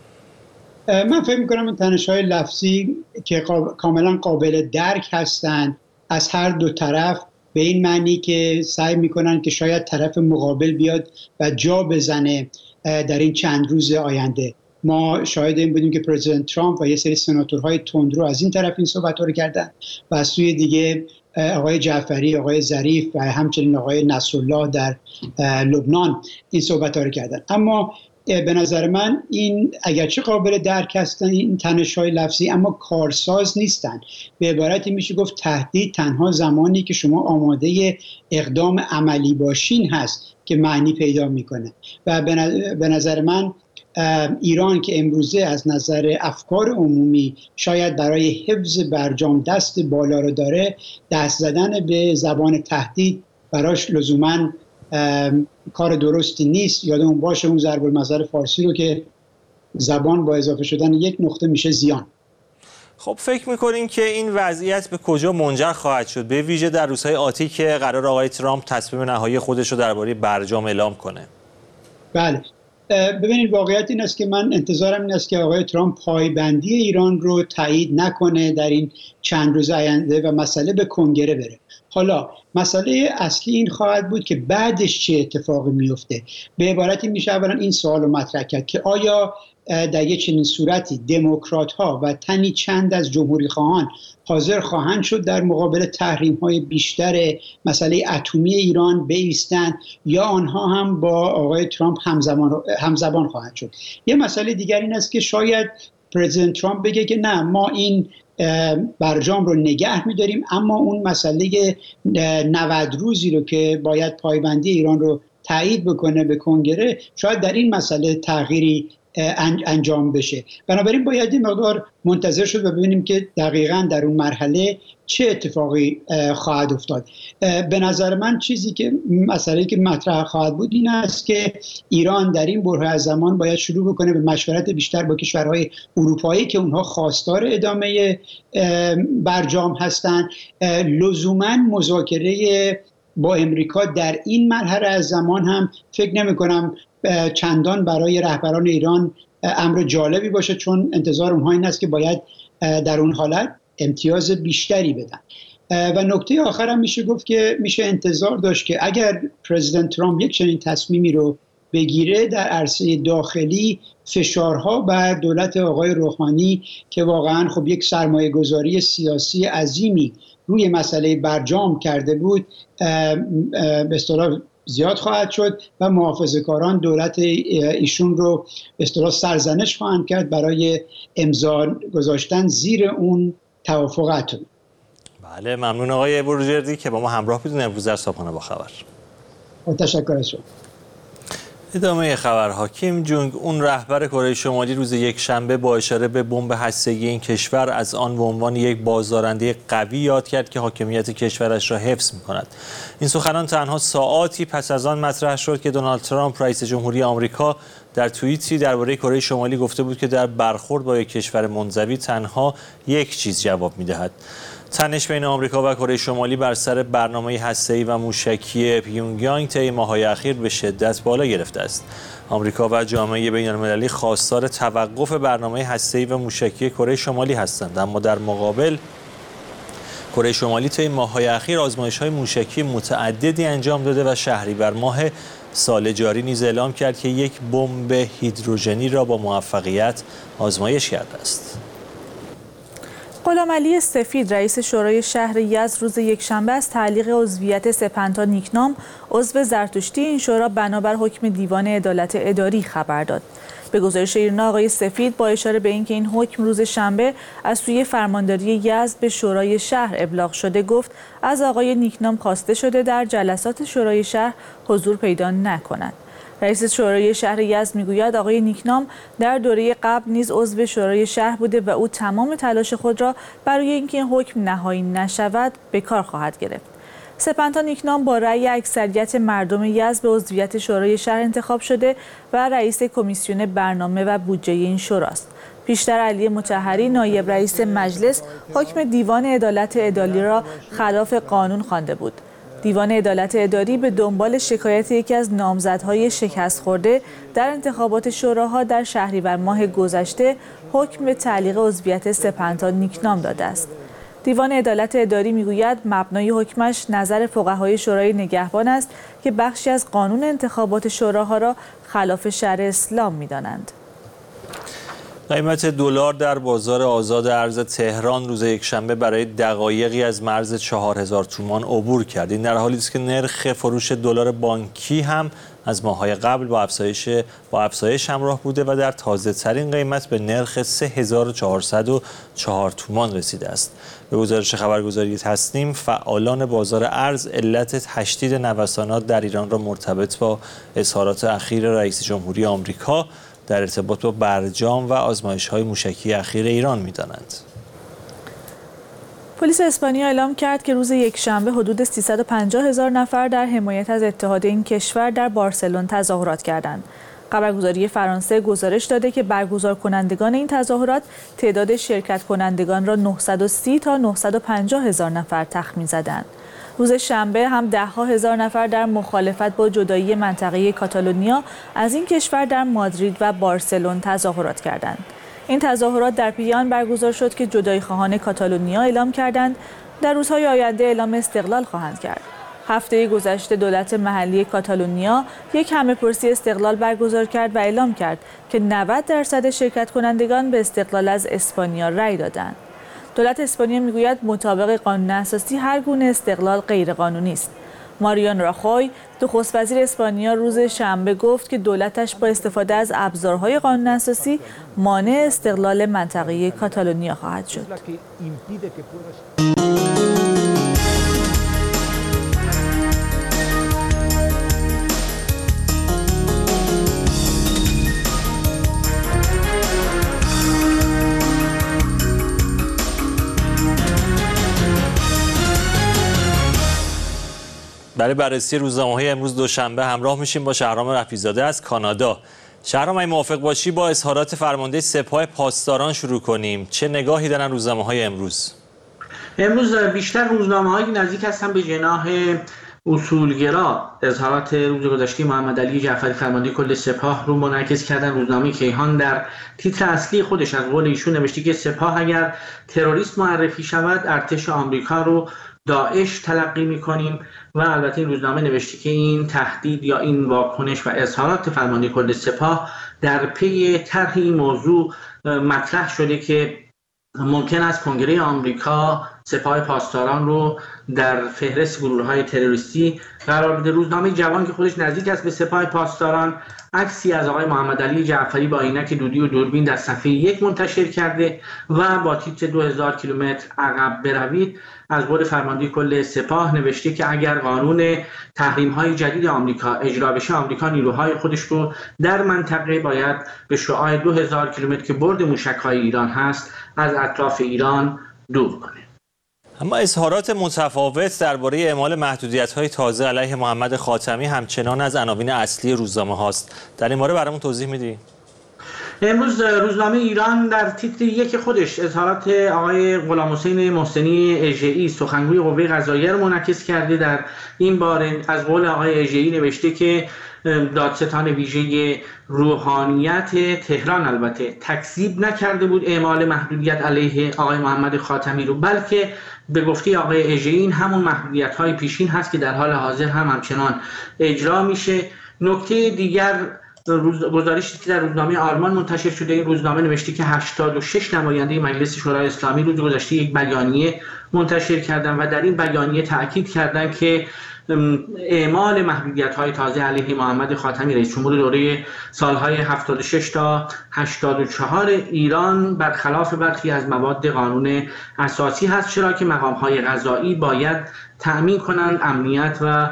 من فکر می‌کنم این تنش‌های لفظی که کاملا قابل درک هستند از هر دو طرف، به این معنی که سعی می‌کنن که شاید طرف مقابل بیاد و جا بزنه در این چند روز آینده. ما شاهد این بودیم که پرزیدنت ترامپ و یه سری سناتورهای تندرو از این طرف این صحبت‌ها رو کردن و از سوی دیگه آقای جعفری، آقای ظریف و همچنین آقای نصرالله در لبنان این صحبت‌ها رو کردن. اما به نظر من این اگرچه قابل درک هستن این تنش‌های لفظی، اما کارساز نیستن. به عبارتی میشه گفت تهدید تنها زمانی که شما آماده اقدام عملی باشین هست که معنی پیدا میکنه و به نظر من ایران که امروزه از نظر افکار عمومی شاید برای حفظ برجام دست بالا رو داره، دست زدن به زبان تهدید براش لزوماً کار درستی نیست. یادمون باشه اون ضرب المثل فارسی رو که زبان با اضافه شدن یک نقطه میشه زیان. خب فکر میکنین که این وضعیت به کجا منجر خواهد شد، به ویژه در روزهای آتی که قرار آقای ترامپ تصمیم نهایی خودش رو درباره برجام اعلام کنه؟ بله، ببینید واقعیت این است که من انتظارم این است که آقای ترامپ پایبندی ایران رو تایید نکنه در این چند روز آینده و مسئله به کنگره بره. حالا مسئله اصلی این خواهد بود که بعدش چه اتفاقی میفته. به عبارتی میشه اولا این سوال رو مطرح کرد که آیا در یک چنین صورتی دموکرات ها و تنی چند از جمهوری خواهان حاضر خواهند شد در مقابل تحریم های بیشتر مسئله اتمی ایران بایستند یا آنها هم با آقای ترامپ همزبان خواهند شد. یه مسئله دیگر این است که شاید پرزیدنت ترامپ بگه که نه، ما این برجام رو نگه می‌داریم، اما اون مسئله 90 روزی رو که باید پایبندی ایران رو تایید بکنه به کنگره، شاید در این مسئله تغییری انجام بشه. بنابراین باید این مقدار منتظر شد و ببینیم که دقیقاً در اون مرحله چه اتفاقی خواهد افتاد. به نظر من چیزی که مسئله که مطرح خواهد بود این است که ایران در این بره از زمان باید شروع بکنه به مشورت بیشتر با کشورهای اروپایی که اونها خواستار ادامه برجام هستند. لزوماً مذاکره با امریکا در این مرحله از زمان هم فکر نمی کنم چندان برای رهبران ایران امر جالبی باشه، چون انتظار اونها این است که باید در اون حالت امتیاز بیشتری بدن. و نکته آخر هم میشه گفت که میشه انتظار داشت که اگر پرزیدنت ترامپ یک چنین تصمیمی رو بگیره، در عرصه داخلی فشارها بر دولت آقای روحانی که واقعا خب یک سرمایه گذاری سیاسی عظیمی روی مسئله برجام کرده بود به اصطلاح زیاد خواهد شد و محافظه‌کاران دولت ایشون رو به اصطلاح سرزنش خواهند کرد برای امضا گذاشتن زیر اون توافق اتمی. بله ممنون آقای بروجردی که با ما همراه بودین امروز در صبحانه با خبر. تشکر از شما. ادامه خبرها. کیم جونگ اون رهبر کره شمالی روز یکشنبه با اشاره به بمب هسته‌ای این کشور از آن به عنوان یک بازدارنده قوی یاد کرد که حاکمیت کشورش را حفظ می‌کند. این سخنان تنها ساعاتی پس از آن مطرح شد که دونالد ترامپ رئیس جمهوری آمریکا در توییتی درباره کره شمالی گفته بود که در برخورد با یک کشور منزوی تنها یک چیز جواب می‌دهد. تنش بین آمریکا و کره شمالی بر سر برنامه هسته‌ای و موشکی پیونگیانگ طی ماه‌های اخیر به شدت بالا گرفته است. آمریکا و جامعه بین‌المللی خواستار توقف برنامه هسته‌ای و موشکی کره شمالی هستند، اما در مقابل کره شمالی طی ماه‌های اخیر آزمایش‌های موشکی متعددی انجام داده و شهریور ماه سال جاری نیز اعلام کرد که یک بمب هیدروژنی را با موفقیت آزمایش کرده است. غلامعلی سفید رئیس شورای شهر یزد روز یکشنبه از تعلیق عضویت سپنتا نیکنام عضو زرتشتی این شورا بنابر حکم دیوان عدالت اداری خبر داد. به گزارش ایرنا آقای سفید با اشاره به اینکه این حکم روز شنبه از سوی فرمانداری یزد به شورای شهر ابلاغ شده گفت از آقای نیکنام خواسته شده در جلسات شورای شهر حضور پیدا نکند. رئیس شورای شهر یزد میگوید آقای نیکنام در دوره قبل نیز عضو شورای شهر بوده و او تمام تلاش خود را برای اینکه این حکم نهایی نشود به کار خواهد گرفت. سپنتا نیکنام با رأی اکثریت مردم یزد به عضویت شورای شهر انتخاب شده و رئیس کمیسیون برنامه و بودجه این شوراست. پیشتر علی مطهری نایب رئیس مجلس حکم دیوان عدالت اداری را خلاف قانون خوانده بود. دیوان عدالت اداری به دنبال شکایت یکی از نامزدهای شکست خورده در انتخابات شوراها در شهریور ماه گذشته حکم به تعلیق عضویت سپنتا نیکنام داده است. دیوان عدالت اداری میگوید مبنای حکمش نظر فقهای شورای نگهبان است که بخشی از قانون انتخابات شوراها را خلاف شرع اسلام می‌دانند. قیمت دلار در بازار آزاد ارز تهران روز یکشنبه برای دقایقی از مرز 4000 تومان عبور کرد. این در حالی است که نرخ فروش دلار بانکی هم از ماه‌های قبل با افزایش همراه بوده و در تازه‌ترین قیمت به نرخ 3404 تومان رسیده است. به گزارش خبرگزاری تسنیم فعالان بازار ارز علت تشدید نوسانات در ایران را مرتبط با اظهارات اخیر رئیس جمهوری آمریکا در ارتباط با برجام و آزمایش‌های موشکی اخیر ایران می‌دانند. پلیس اسپانیا اعلام کرد که روز یکشنبه حدود 350,000 نفر در حمایت از اتحاد این کشور در بارسلون تظاهرات کردند. خبرگزاری فرانسه گزارش داده که برگزار کنندگان این تظاهرات تعداد شرکت کنندگان را 930 تا 950,000 نفر تخمین زدند. روز شنبه هم ده‌ها هزار نفر در مخالفت با جدایی منطقه کاتالونیا از این کشور در مادرید و بارسلون تظاهرات کردند. این تظاهرات در پی آن برگزار شد که جدایی خواهان کاتالونیا اعلام کردند در روزهای آینده اعلام استقلال خواهند کرد. هفته گذشته دولت محلی کاتالونیا یک همه‌پرسی استقلال برگزار کرد و اعلام کرد که 90% شرکت کنندگان به استقلال از اسپانیا رأی دادند. دولت اسپانیا میگوید مطابق قانون اساسی هر گونه استقلال غیرقانونی است. ماریان راخوی نخست وزیر اسپانیا روز شنبه گفت که دولتش با استفاده از ابزارهای قانون اساسی مانع استقلال منطقه کاتالونیا خواهد شد. برای بررسی روزنامه‌های امروز دوشنبه همراه میشیم با شهرام رفیع‌زاده از کانادا. شهرام، اگه موافق باشی با اظهارات فرمانده سپاه پاسداران شروع کنیم. چه نگاهی دارن روزنامه‌های امروز؟ امروز بیشتر روزنامه‌های نزدیک هستن به جناح اصولگرا. اظهارات روز گذشته محمد علی جعفری فرمانده کل سپاه رو منعکس کردن. روزنامه کیهان در تیتر اصلی خودش از قول ایشون نوشته که سپاه اگر تروریست معرفی شود ارتش آمریکا رو داعش تلقی می‌کنیم و البته این روزنامه نوشته که این تهدید یا این واکنش و اظهارات فرمانده کل سپاه در پی طرح این موضوع مطرح شده که ممکن است کنگره آمریکا سپاه پاسداران رو در فهرست گروه‌های تروریستی قرار بده. روزنامه جوان که خودش نزدیک است به سپاه پاسداران عکسی از آقای محمد علی جعفری با عینک دودی و دوربین در صفحه 1 منتشر کرده و با تیتر 2000 کیلومتر عقب بروید از قول فرمانده کل سپاه نوشته که اگر قانون تحریم‌های جدید آمریکا اجرا بشه، آمریکا نیروهای خودش رو در منطقه باید به شعاع 2000 کیلومتر که برد موشک‌های ایران هست از اطراف ایران دور کنه. اما اظهارات متفاوت درباره اعمال محدودیت‌های تازه علیه محمد خاتمی همچنان از عناوین اصلی روزنامه هاست. در این باره برامون توضیح میدی؟ امروز روزنامه ایران در تیتر 1 خودش اظهارات آقای غلام حسین محسنی اژه‌ای سخنگوی قوه قضاییه رو منعکس کرده. در این باره از قول آقای اژه‌ای نوشته که دادستان ویژه روحانیت تهران البته تکذیب نکرده بود اعمال محدودیت علیه آقای محمد خاتمی رو، بلکه به گفته آقای اژه‌ای این همون محدودیت‌های پیشین هست که در حال حاضر همچنان اجرا میشه. نکته دیگر گزارشی که در روزنامه آرمان منتشر شده، این روزنامه نوشته که 86 نماینده مجلس شورای اسلامی روز گذشته یک بیانیه منتشر کردند و در این بیانیه تاکید کردند که اعمال محدودیت‌های تازه علیه محمد خاتمی رئیس جمهور دوره سالهای 76 تا 84 ایران برخلاف برخی از مواد قانون اساسی هست، چرا که مقام‌های قضایی باید تأمین کنند امنیت و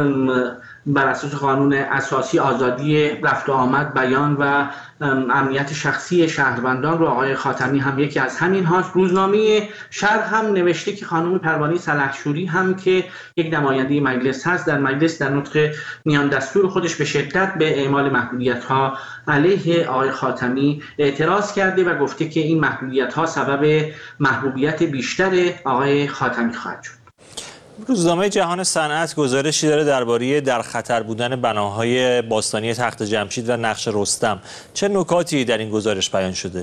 بر اساس قانون اساسی آزادی رفت و آمد، بیان و امنیت شخصی شهروندان رو. آقای خاتمی هم یکی از همین هاست. روزنامه شرق هم نوشته که خانم پروانه سلحشوری هم که یک نماینده مجلس هست در مجلس در نطق میان دستور خودش به شدت به اعمال محدودیت‌ها علیه آقای خاتمی اعتراض کرده و گفته که این محدودیت‌ها سبب محبوبیت بیشتر آقای خاتمی خواهد شد. روزنامه جهان صنعت گزارشی داره درباره در خطر بودن بناهای باستانی تخت جمشید و نقش رستم. چه نکاتی در این گزارش بیان شده؟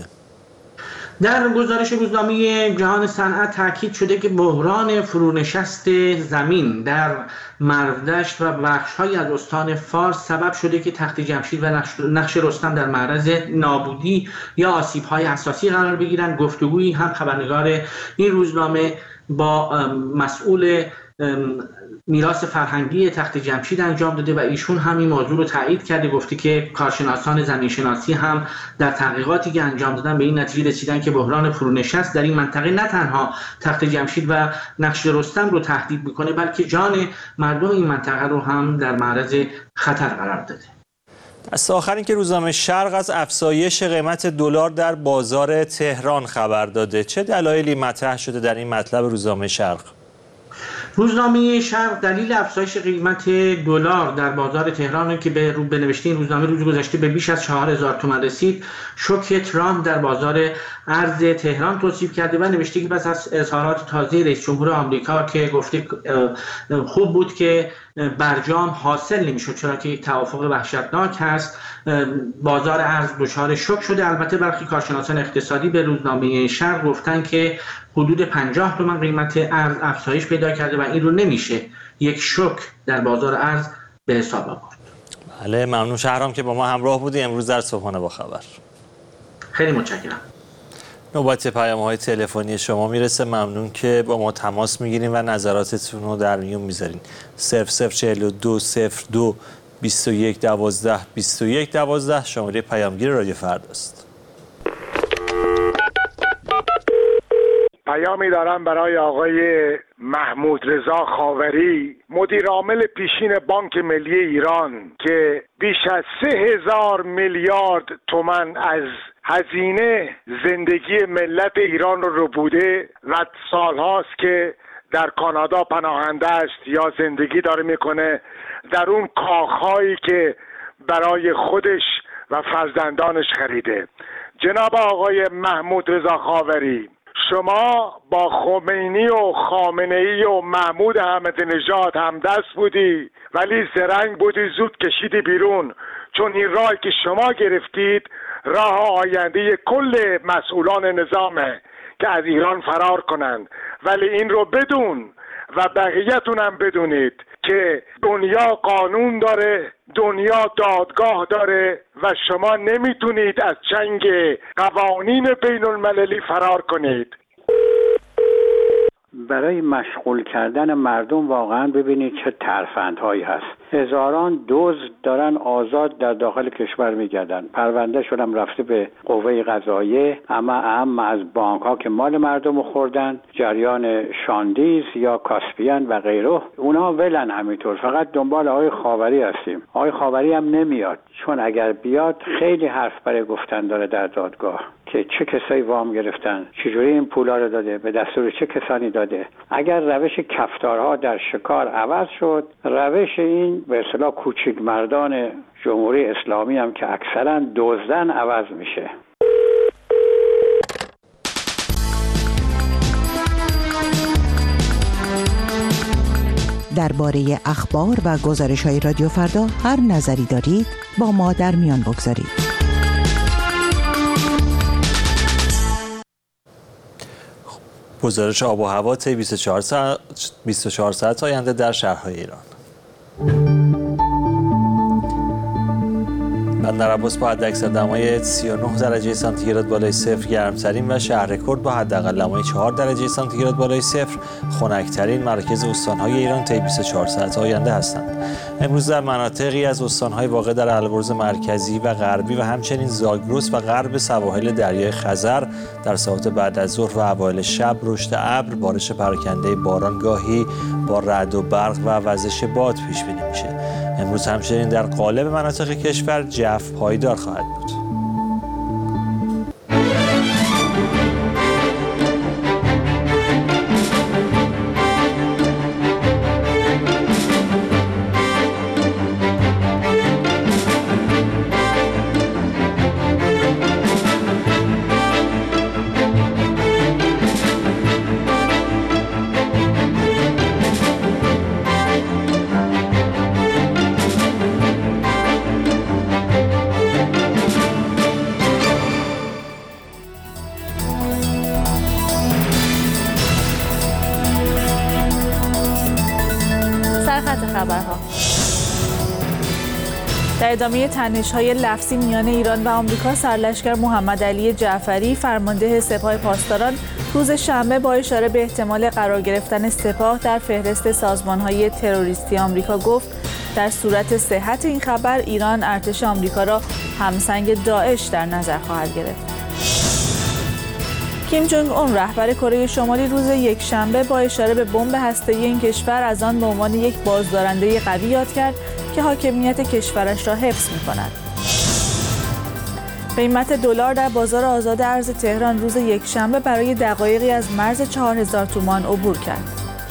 در گزارش روزنامه جهان صنعت تاکید شده که بحران فرونشست زمین در مرودشت و بخش‌هایی از استان فارس سبب شده که تخت جمشید و نقش رستم در معرض نابودی یا آسیب‌های اساسی قرار بگیرند. گفتگویی هم خبرنگار این روزنامه با مسئول میراث فرهنگی تخت جمشید انجام داده و ایشون هم این موضوع رو تایید کرده. گفته که کارشناسان زمینشناسی هم در تحقیقاتی که انجام دادن به این نتیجه رسیدن که بحران فرونشست در این منطقه نه تنها تخت جمشید و نقش رستم رو تهدید میکنه، بلکه جان مردم این منطقه رو هم در معرض خطر قرار داده. دست آخر این که روزنامه شرق از افزایش قیمت دلار در بازار تهران خبر داده. چه دلایلی مطرح شده در این مطلب روزنامه شرق؟ روزنامه شرق دلیل افزایش قیمت دلار در بازار تهران که به نوشته این روزنامه روز گذشته به بیش از 4000 تومان رسید، شوک ترامپ در بازار ارز تهران توصیف کرده و نوشته که پس از اظهارات تازه رئیس جمهور آمریکا که گفته خوب بود که برجام حاصل نمیشد چرا که یک توافق وحشتناک هست، بازار ارز دچار شوک شده. البته برخی کارشناسان اقتصادی به روزنامه شرق گفتن که حدود 50 تومان قیمت ارز افزایش پیدا کرده و این رو نمیشه یک شوک در بازار ارز به حساب آورد. بله، ممنون شهرام که با ما همراه بودی امروز در صبحانه با خبر. خیلی متشکرم. نوبت پیام‌های تلفنی شما میرسه. ممنون که با ما تماس میگیرین و نظراتتون رو در میون میذارین. 0042 02 21 12 21 12 شماره پیامگیر رادیو فرداست. پیامی دارم برای آقای محمود رضا خاوری، مدیر عامل پیشین بانک ملی ایران که بیش از 3000 میلیارد تومان از هزینه زندگی ملت ایران رو بوده و سالهاست که در کانادا پناهنده است یا زندگی داره میکنه در اون کاخهایی که برای خودش و فرزندانش خریده. جناب آقای محمود رضا خاوری، شما با خمینی و خامنه‌ای و محمود احمدی نژاد همدست بودی ولی زرنگ بودی، زود کشیدی بیرون، چون این راهی که شما گرفتید راه آینده کل مسئولان نظامه که از ایران فرار کنند. ولی این رو بدون و بقیه‌تون هم بدونید که دنیا قانون داره، دنیا دادگاه داره و شما نمیتونید از چنگ قوانین بین المللی فرار کنید. برای مشغول کردن مردم واقعا ببینید چه ترفندهایی هست. هزاران دزد دارن آزاد در داخل کشور میگردن. پرونده شدم رفته به قوه قضاییه، اما از بانک ها که مال مردم خوردن، جریان شاندیز یا کاسپیان و غیره، اونا ولن همینطور. فقط دنبال آقای خاوری هستیم. آقای خاوری هم نمیاد، چون اگر بیاد خیلی حرف برای گفتن داره در دادگاه که چه کسایی وام گرفتن، چجوری این پولا رو داده، به دستور چه کسانی داده. اگر روش کفتارها در شکار عوض شد، روش این به اصطلاح کوچیک مردان جمهوری اسلامی هم که اکثرا دزدن عوض میشه. درباره اخبار و گزارش‌های رادیو فردا هر نظری دارید با ما در میان بگذارید. گزارش آب و هوا طی 24 ساعت آینده در شهرهای ایران. بندر عباس با حداکثر دمای 39 درجه سانتیگراد بالای صفر گرمترین و شهر کرد با حداقل دمای 4 درجه سانتیگراد بالای صفر خنک‌ترین مراکز استان‌های ایران طی 24 ساعت آینده هستند. امروز در مناطقی از استان‌های واقع در البرز مرکزی و غربی و همچنین زاگرس و غرب سواحل دریای خزر در ساعات بعد از ظهر و اوایل شب رشد ابر، بارش پراکنده باران گاهی با رعد و برق و وزش باد پیش بینی میشه. امروز همچنین در قالب مناطق کشور جو پایدار خواهد بود. در ادامه تنش‌های لفظی میان ایران و آمریکا، سرلشکر محمد علی جعفری فرمانده سپاه پاسداران روز شنبه با اشاره به احتمال قرار گرفتن سپاه در فهرست سازمان‌های تروریستی آمریکا گفت در صورت صحت این خبر ایران ارتش آمریکا را همسنگ داعش در نظر خواهد گرفت. کیم جونگ اون رهبر کره شمالی روز یکشنبه با اشاره به بمب هسته‌ای این کشور از آن به عنوان یک بازدارنده قوی یاد کرد که حاکمیت کشورش را حفظ می‌کند. قیمت دلار در بازار آزاد ارز تهران روز یکشنبه برای دقایقی از مرز 4000 تومان عبور کرد.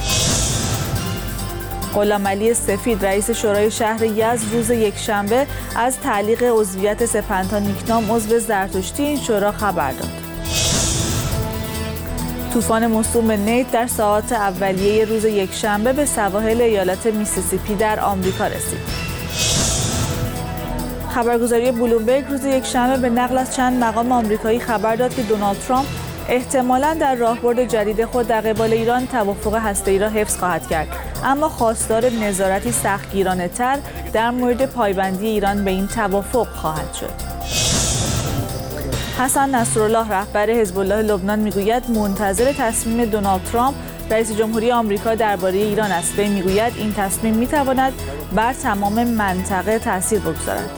غلامعلی سفید رئیس شورای شهر یزد روز یکشنبه از تعلیق عضویت سپهردار نیکنام عضو زرتشتی این شورا خبر داد. طوفان موسوم نیت در ساعات اولیه روز یکشنبه به سواحل ایالت میسیسیپی در آمریکا رسید. خبرگزاری بلومبرگ روز یکشنبه به نقل از چند مقام آمریکایی خبر داد که دونالد ترامپ احتمالاً در راهبرد جدید خود در قبال ایران توافق هسته‌ای را حفظ خواهد کرد، اما خواستار نظارتی سختگیرانه‌تر در مورد پایبندی ایران به این توافق خواهد شد. حسن نصرالله رهبر حزب الله لبنان میگوید منتظر تصمیم دونالد ترامپ رئیس جمهوری آمریکا درباره ایران است. وی میگوید این تصمیم میتواند بر تمام منطقه تاثیر بگذارد.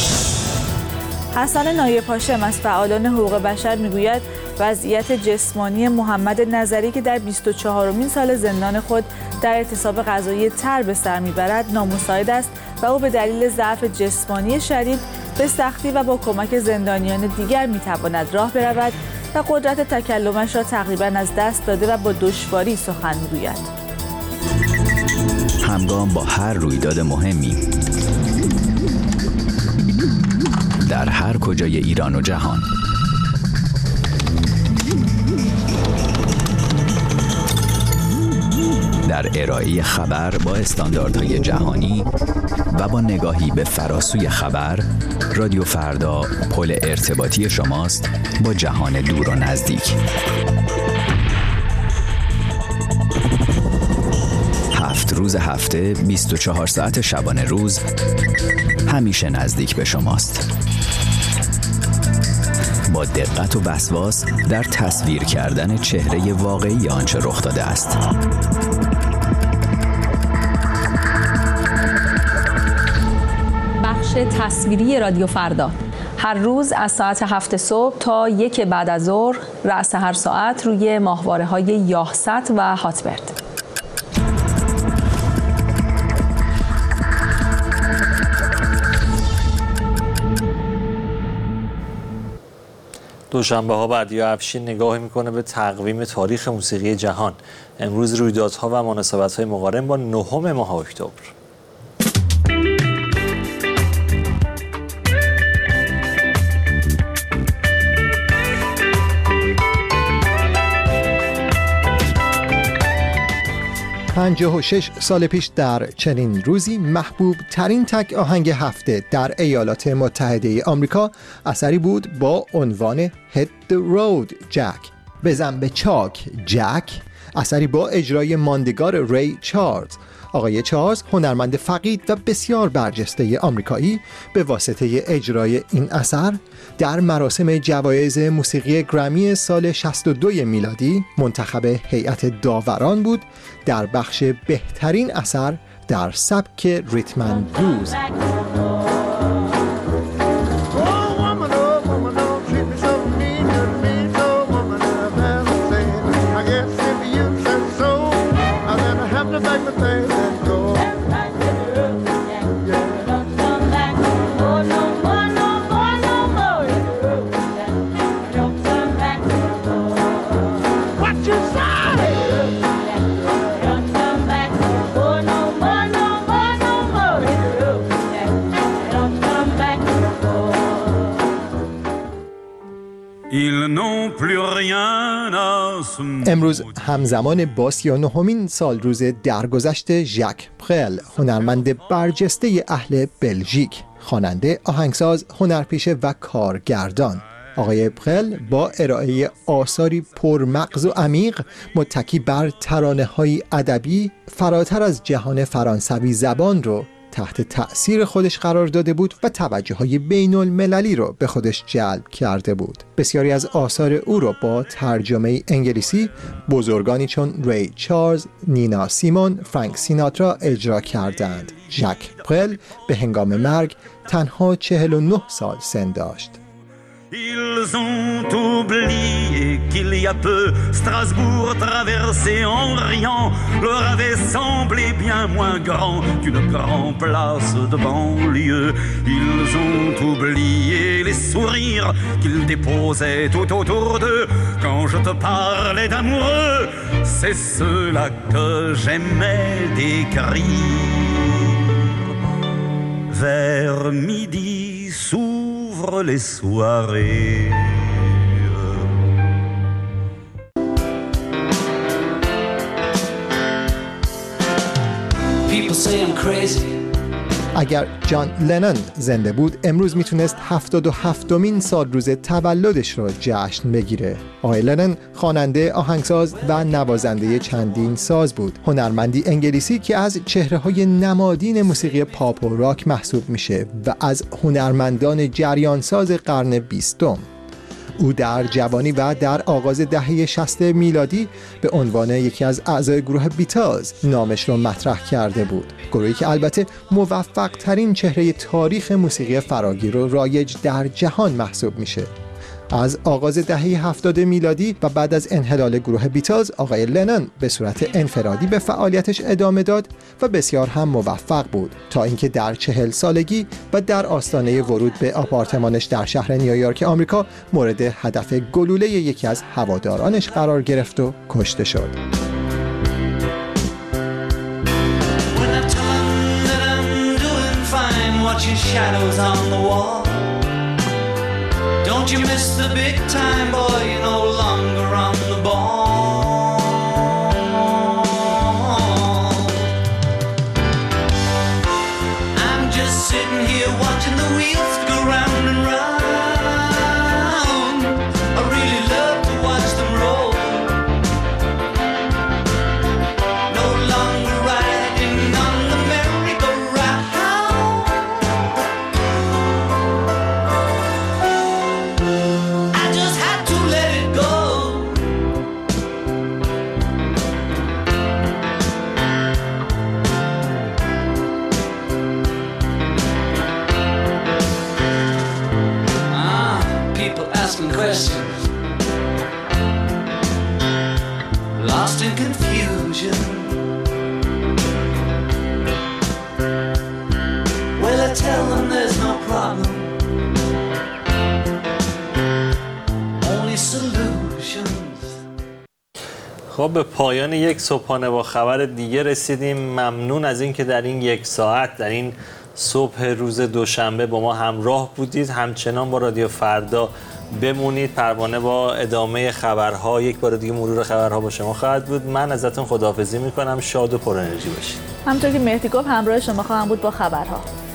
حسن نایب هاشم از فعالان حقوق بشر میگوید وضعیت جسمانی محمد نظری که در 24مین سال زندان خود در اعتصاب غذایی تر به سر میبرد نامساعد است و او به دلیل ضعف جسمانی شدید به سختی و با کمک زندانیان دیگر میتواند راه برود و قدرت تکلمش را تقریبا از دست داده و با دشواری سخن میگوید. همگام با هر رویداد مهمی در هر کجای ایران و جهان، در ارائه خبر با استانداردهای جهانی و با نگاهی به فراسوی خبر، رادیو فردا پل ارتباطی شماست با جهان دور و نزدیک. 7 روز هفته، 24 ساعت شبانه روز، همیشه نزدیک به شماست. با دقت و وسواس در تصویر کردن چهره واقعی آنچه رخ داده است. بخش تصویری رادیو فردا هر روز از ساعت 7 صبح تا 1 بعد از ظهر رأس هر ساعت روی ماهواره‌های یاهست و هاتبرد. دوشنبه ها بردیا افشین نگاهی میکنه به تقویم تاریخ موسیقی جهان. امروز رویدادها و مناسبت‌های مقارن با 9 ماه اکتبر. و 6 سال پیش در چنین روزی محبوب ترین تک آهنگ هفته در ایالات متحده آمریکا اثری بود با عنوان Hit the Road Jack، بزن به چاک جک، اثری با اجرای ماندگار ری چارلز. آقای چارلز هنرمند فقید و بسیار برجسته آمریکایی به واسطه اجرای این اثر در مراسم جوایز موسیقی گرمی سال 62 میلادی منتخب هیئت داوران بود در بخش بهترین اثر در سبک ریتم اند بلوز. امروز همزمان با 39مین سال روز درگذشت ژاک پرل، هنرمند برجسته اهل بلژیک، خواننده، آهنگساز، هنرپیشه و کارگردان. آقای پرل با ارائه آثاری پرمغز و عمیق متکی بر ترانه‌های ادبی فراتر از جهان فرانسوی زبان رو تحت تأثیر خودش قرار داده بود و توجه‌های بین‌المللی رو به خودش جلب کرده بود. بسیاری از آثار او رو با ترجمه انگلیسی بزرگانی چون ری چارلز، نینا سیمون، فرانک سیناترا اجرا کردند. ژاک پرل به هنگام مرگ تنها 49 سال سن داشت. Ils ont oublié qu'il y a peu Strasbourg traversé en riant leur avait semblé bien moins grand qu'une grande place de banlieue. Ils ont oublié les sourires qu'ils déposaient tout autour d'eux quand je te parlais d'amoureux. C'est ceux-là que j'aimais décrire. Vers midi s'ouvrent les soirées. People say I'm crazy. اگر جان لنون زنده بود امروز میتونست 77مین سال روز تولدش رو جشن بگیره. آقای لنون خواننده، آهنگساز و نوازنده چندین ساز بود. هنرمندی انگلیسی که از چهره‌های نمادین موسیقی پاپ و راک محسوب میشه و از هنرمندان جریانساز قرن 20. او در جوانی و در آغاز دهه 60 میلادی به عنوان یکی از اعضای گروه بیتلز نامش را مطرح کرده بود. گروهی که البته موفق ترین چهره تاریخ موسیقی فراگیر و رایج در جهان محسوب میشه. از آغاز دهه 70 میلادی و بعد از انحلال گروه بیتلز آقای لنون به صورت انفرادی به فعالیتش ادامه داد و بسیار هم موفق بود تا اینکه در 40 سالگی و در آستانه ورود به آپارتمانش در شهر نیویورک آمریکا مورد هدف گلوله یکی از هوادارانش قرار گرفت و کشته شد. Don't you miss the big time, boy, you're no longer on the ball. I'm just sitting here watching the wheels go round and round. I really love to watch them roll. No longer riding on the merry-go-round. I in confusion. Well, I tell them there's no problem, only solutions. خب به پایان یک صبحانه با خبر دیگه رسیدیم. ممنون از اینکه در این یک ساعت در این صبح روز دوشنبه با ما همراه بودید. همچنان با رادیو فردا بمونید. پروانه با ادامه خبرها یک بار دیگه مرور خبرها با شما خواهد بود. من ازتون خداحافظی میکنم. شاد و پر انرژی باشید. همونطور که مهدی گفت همراه شما خواهم بود با خبرها.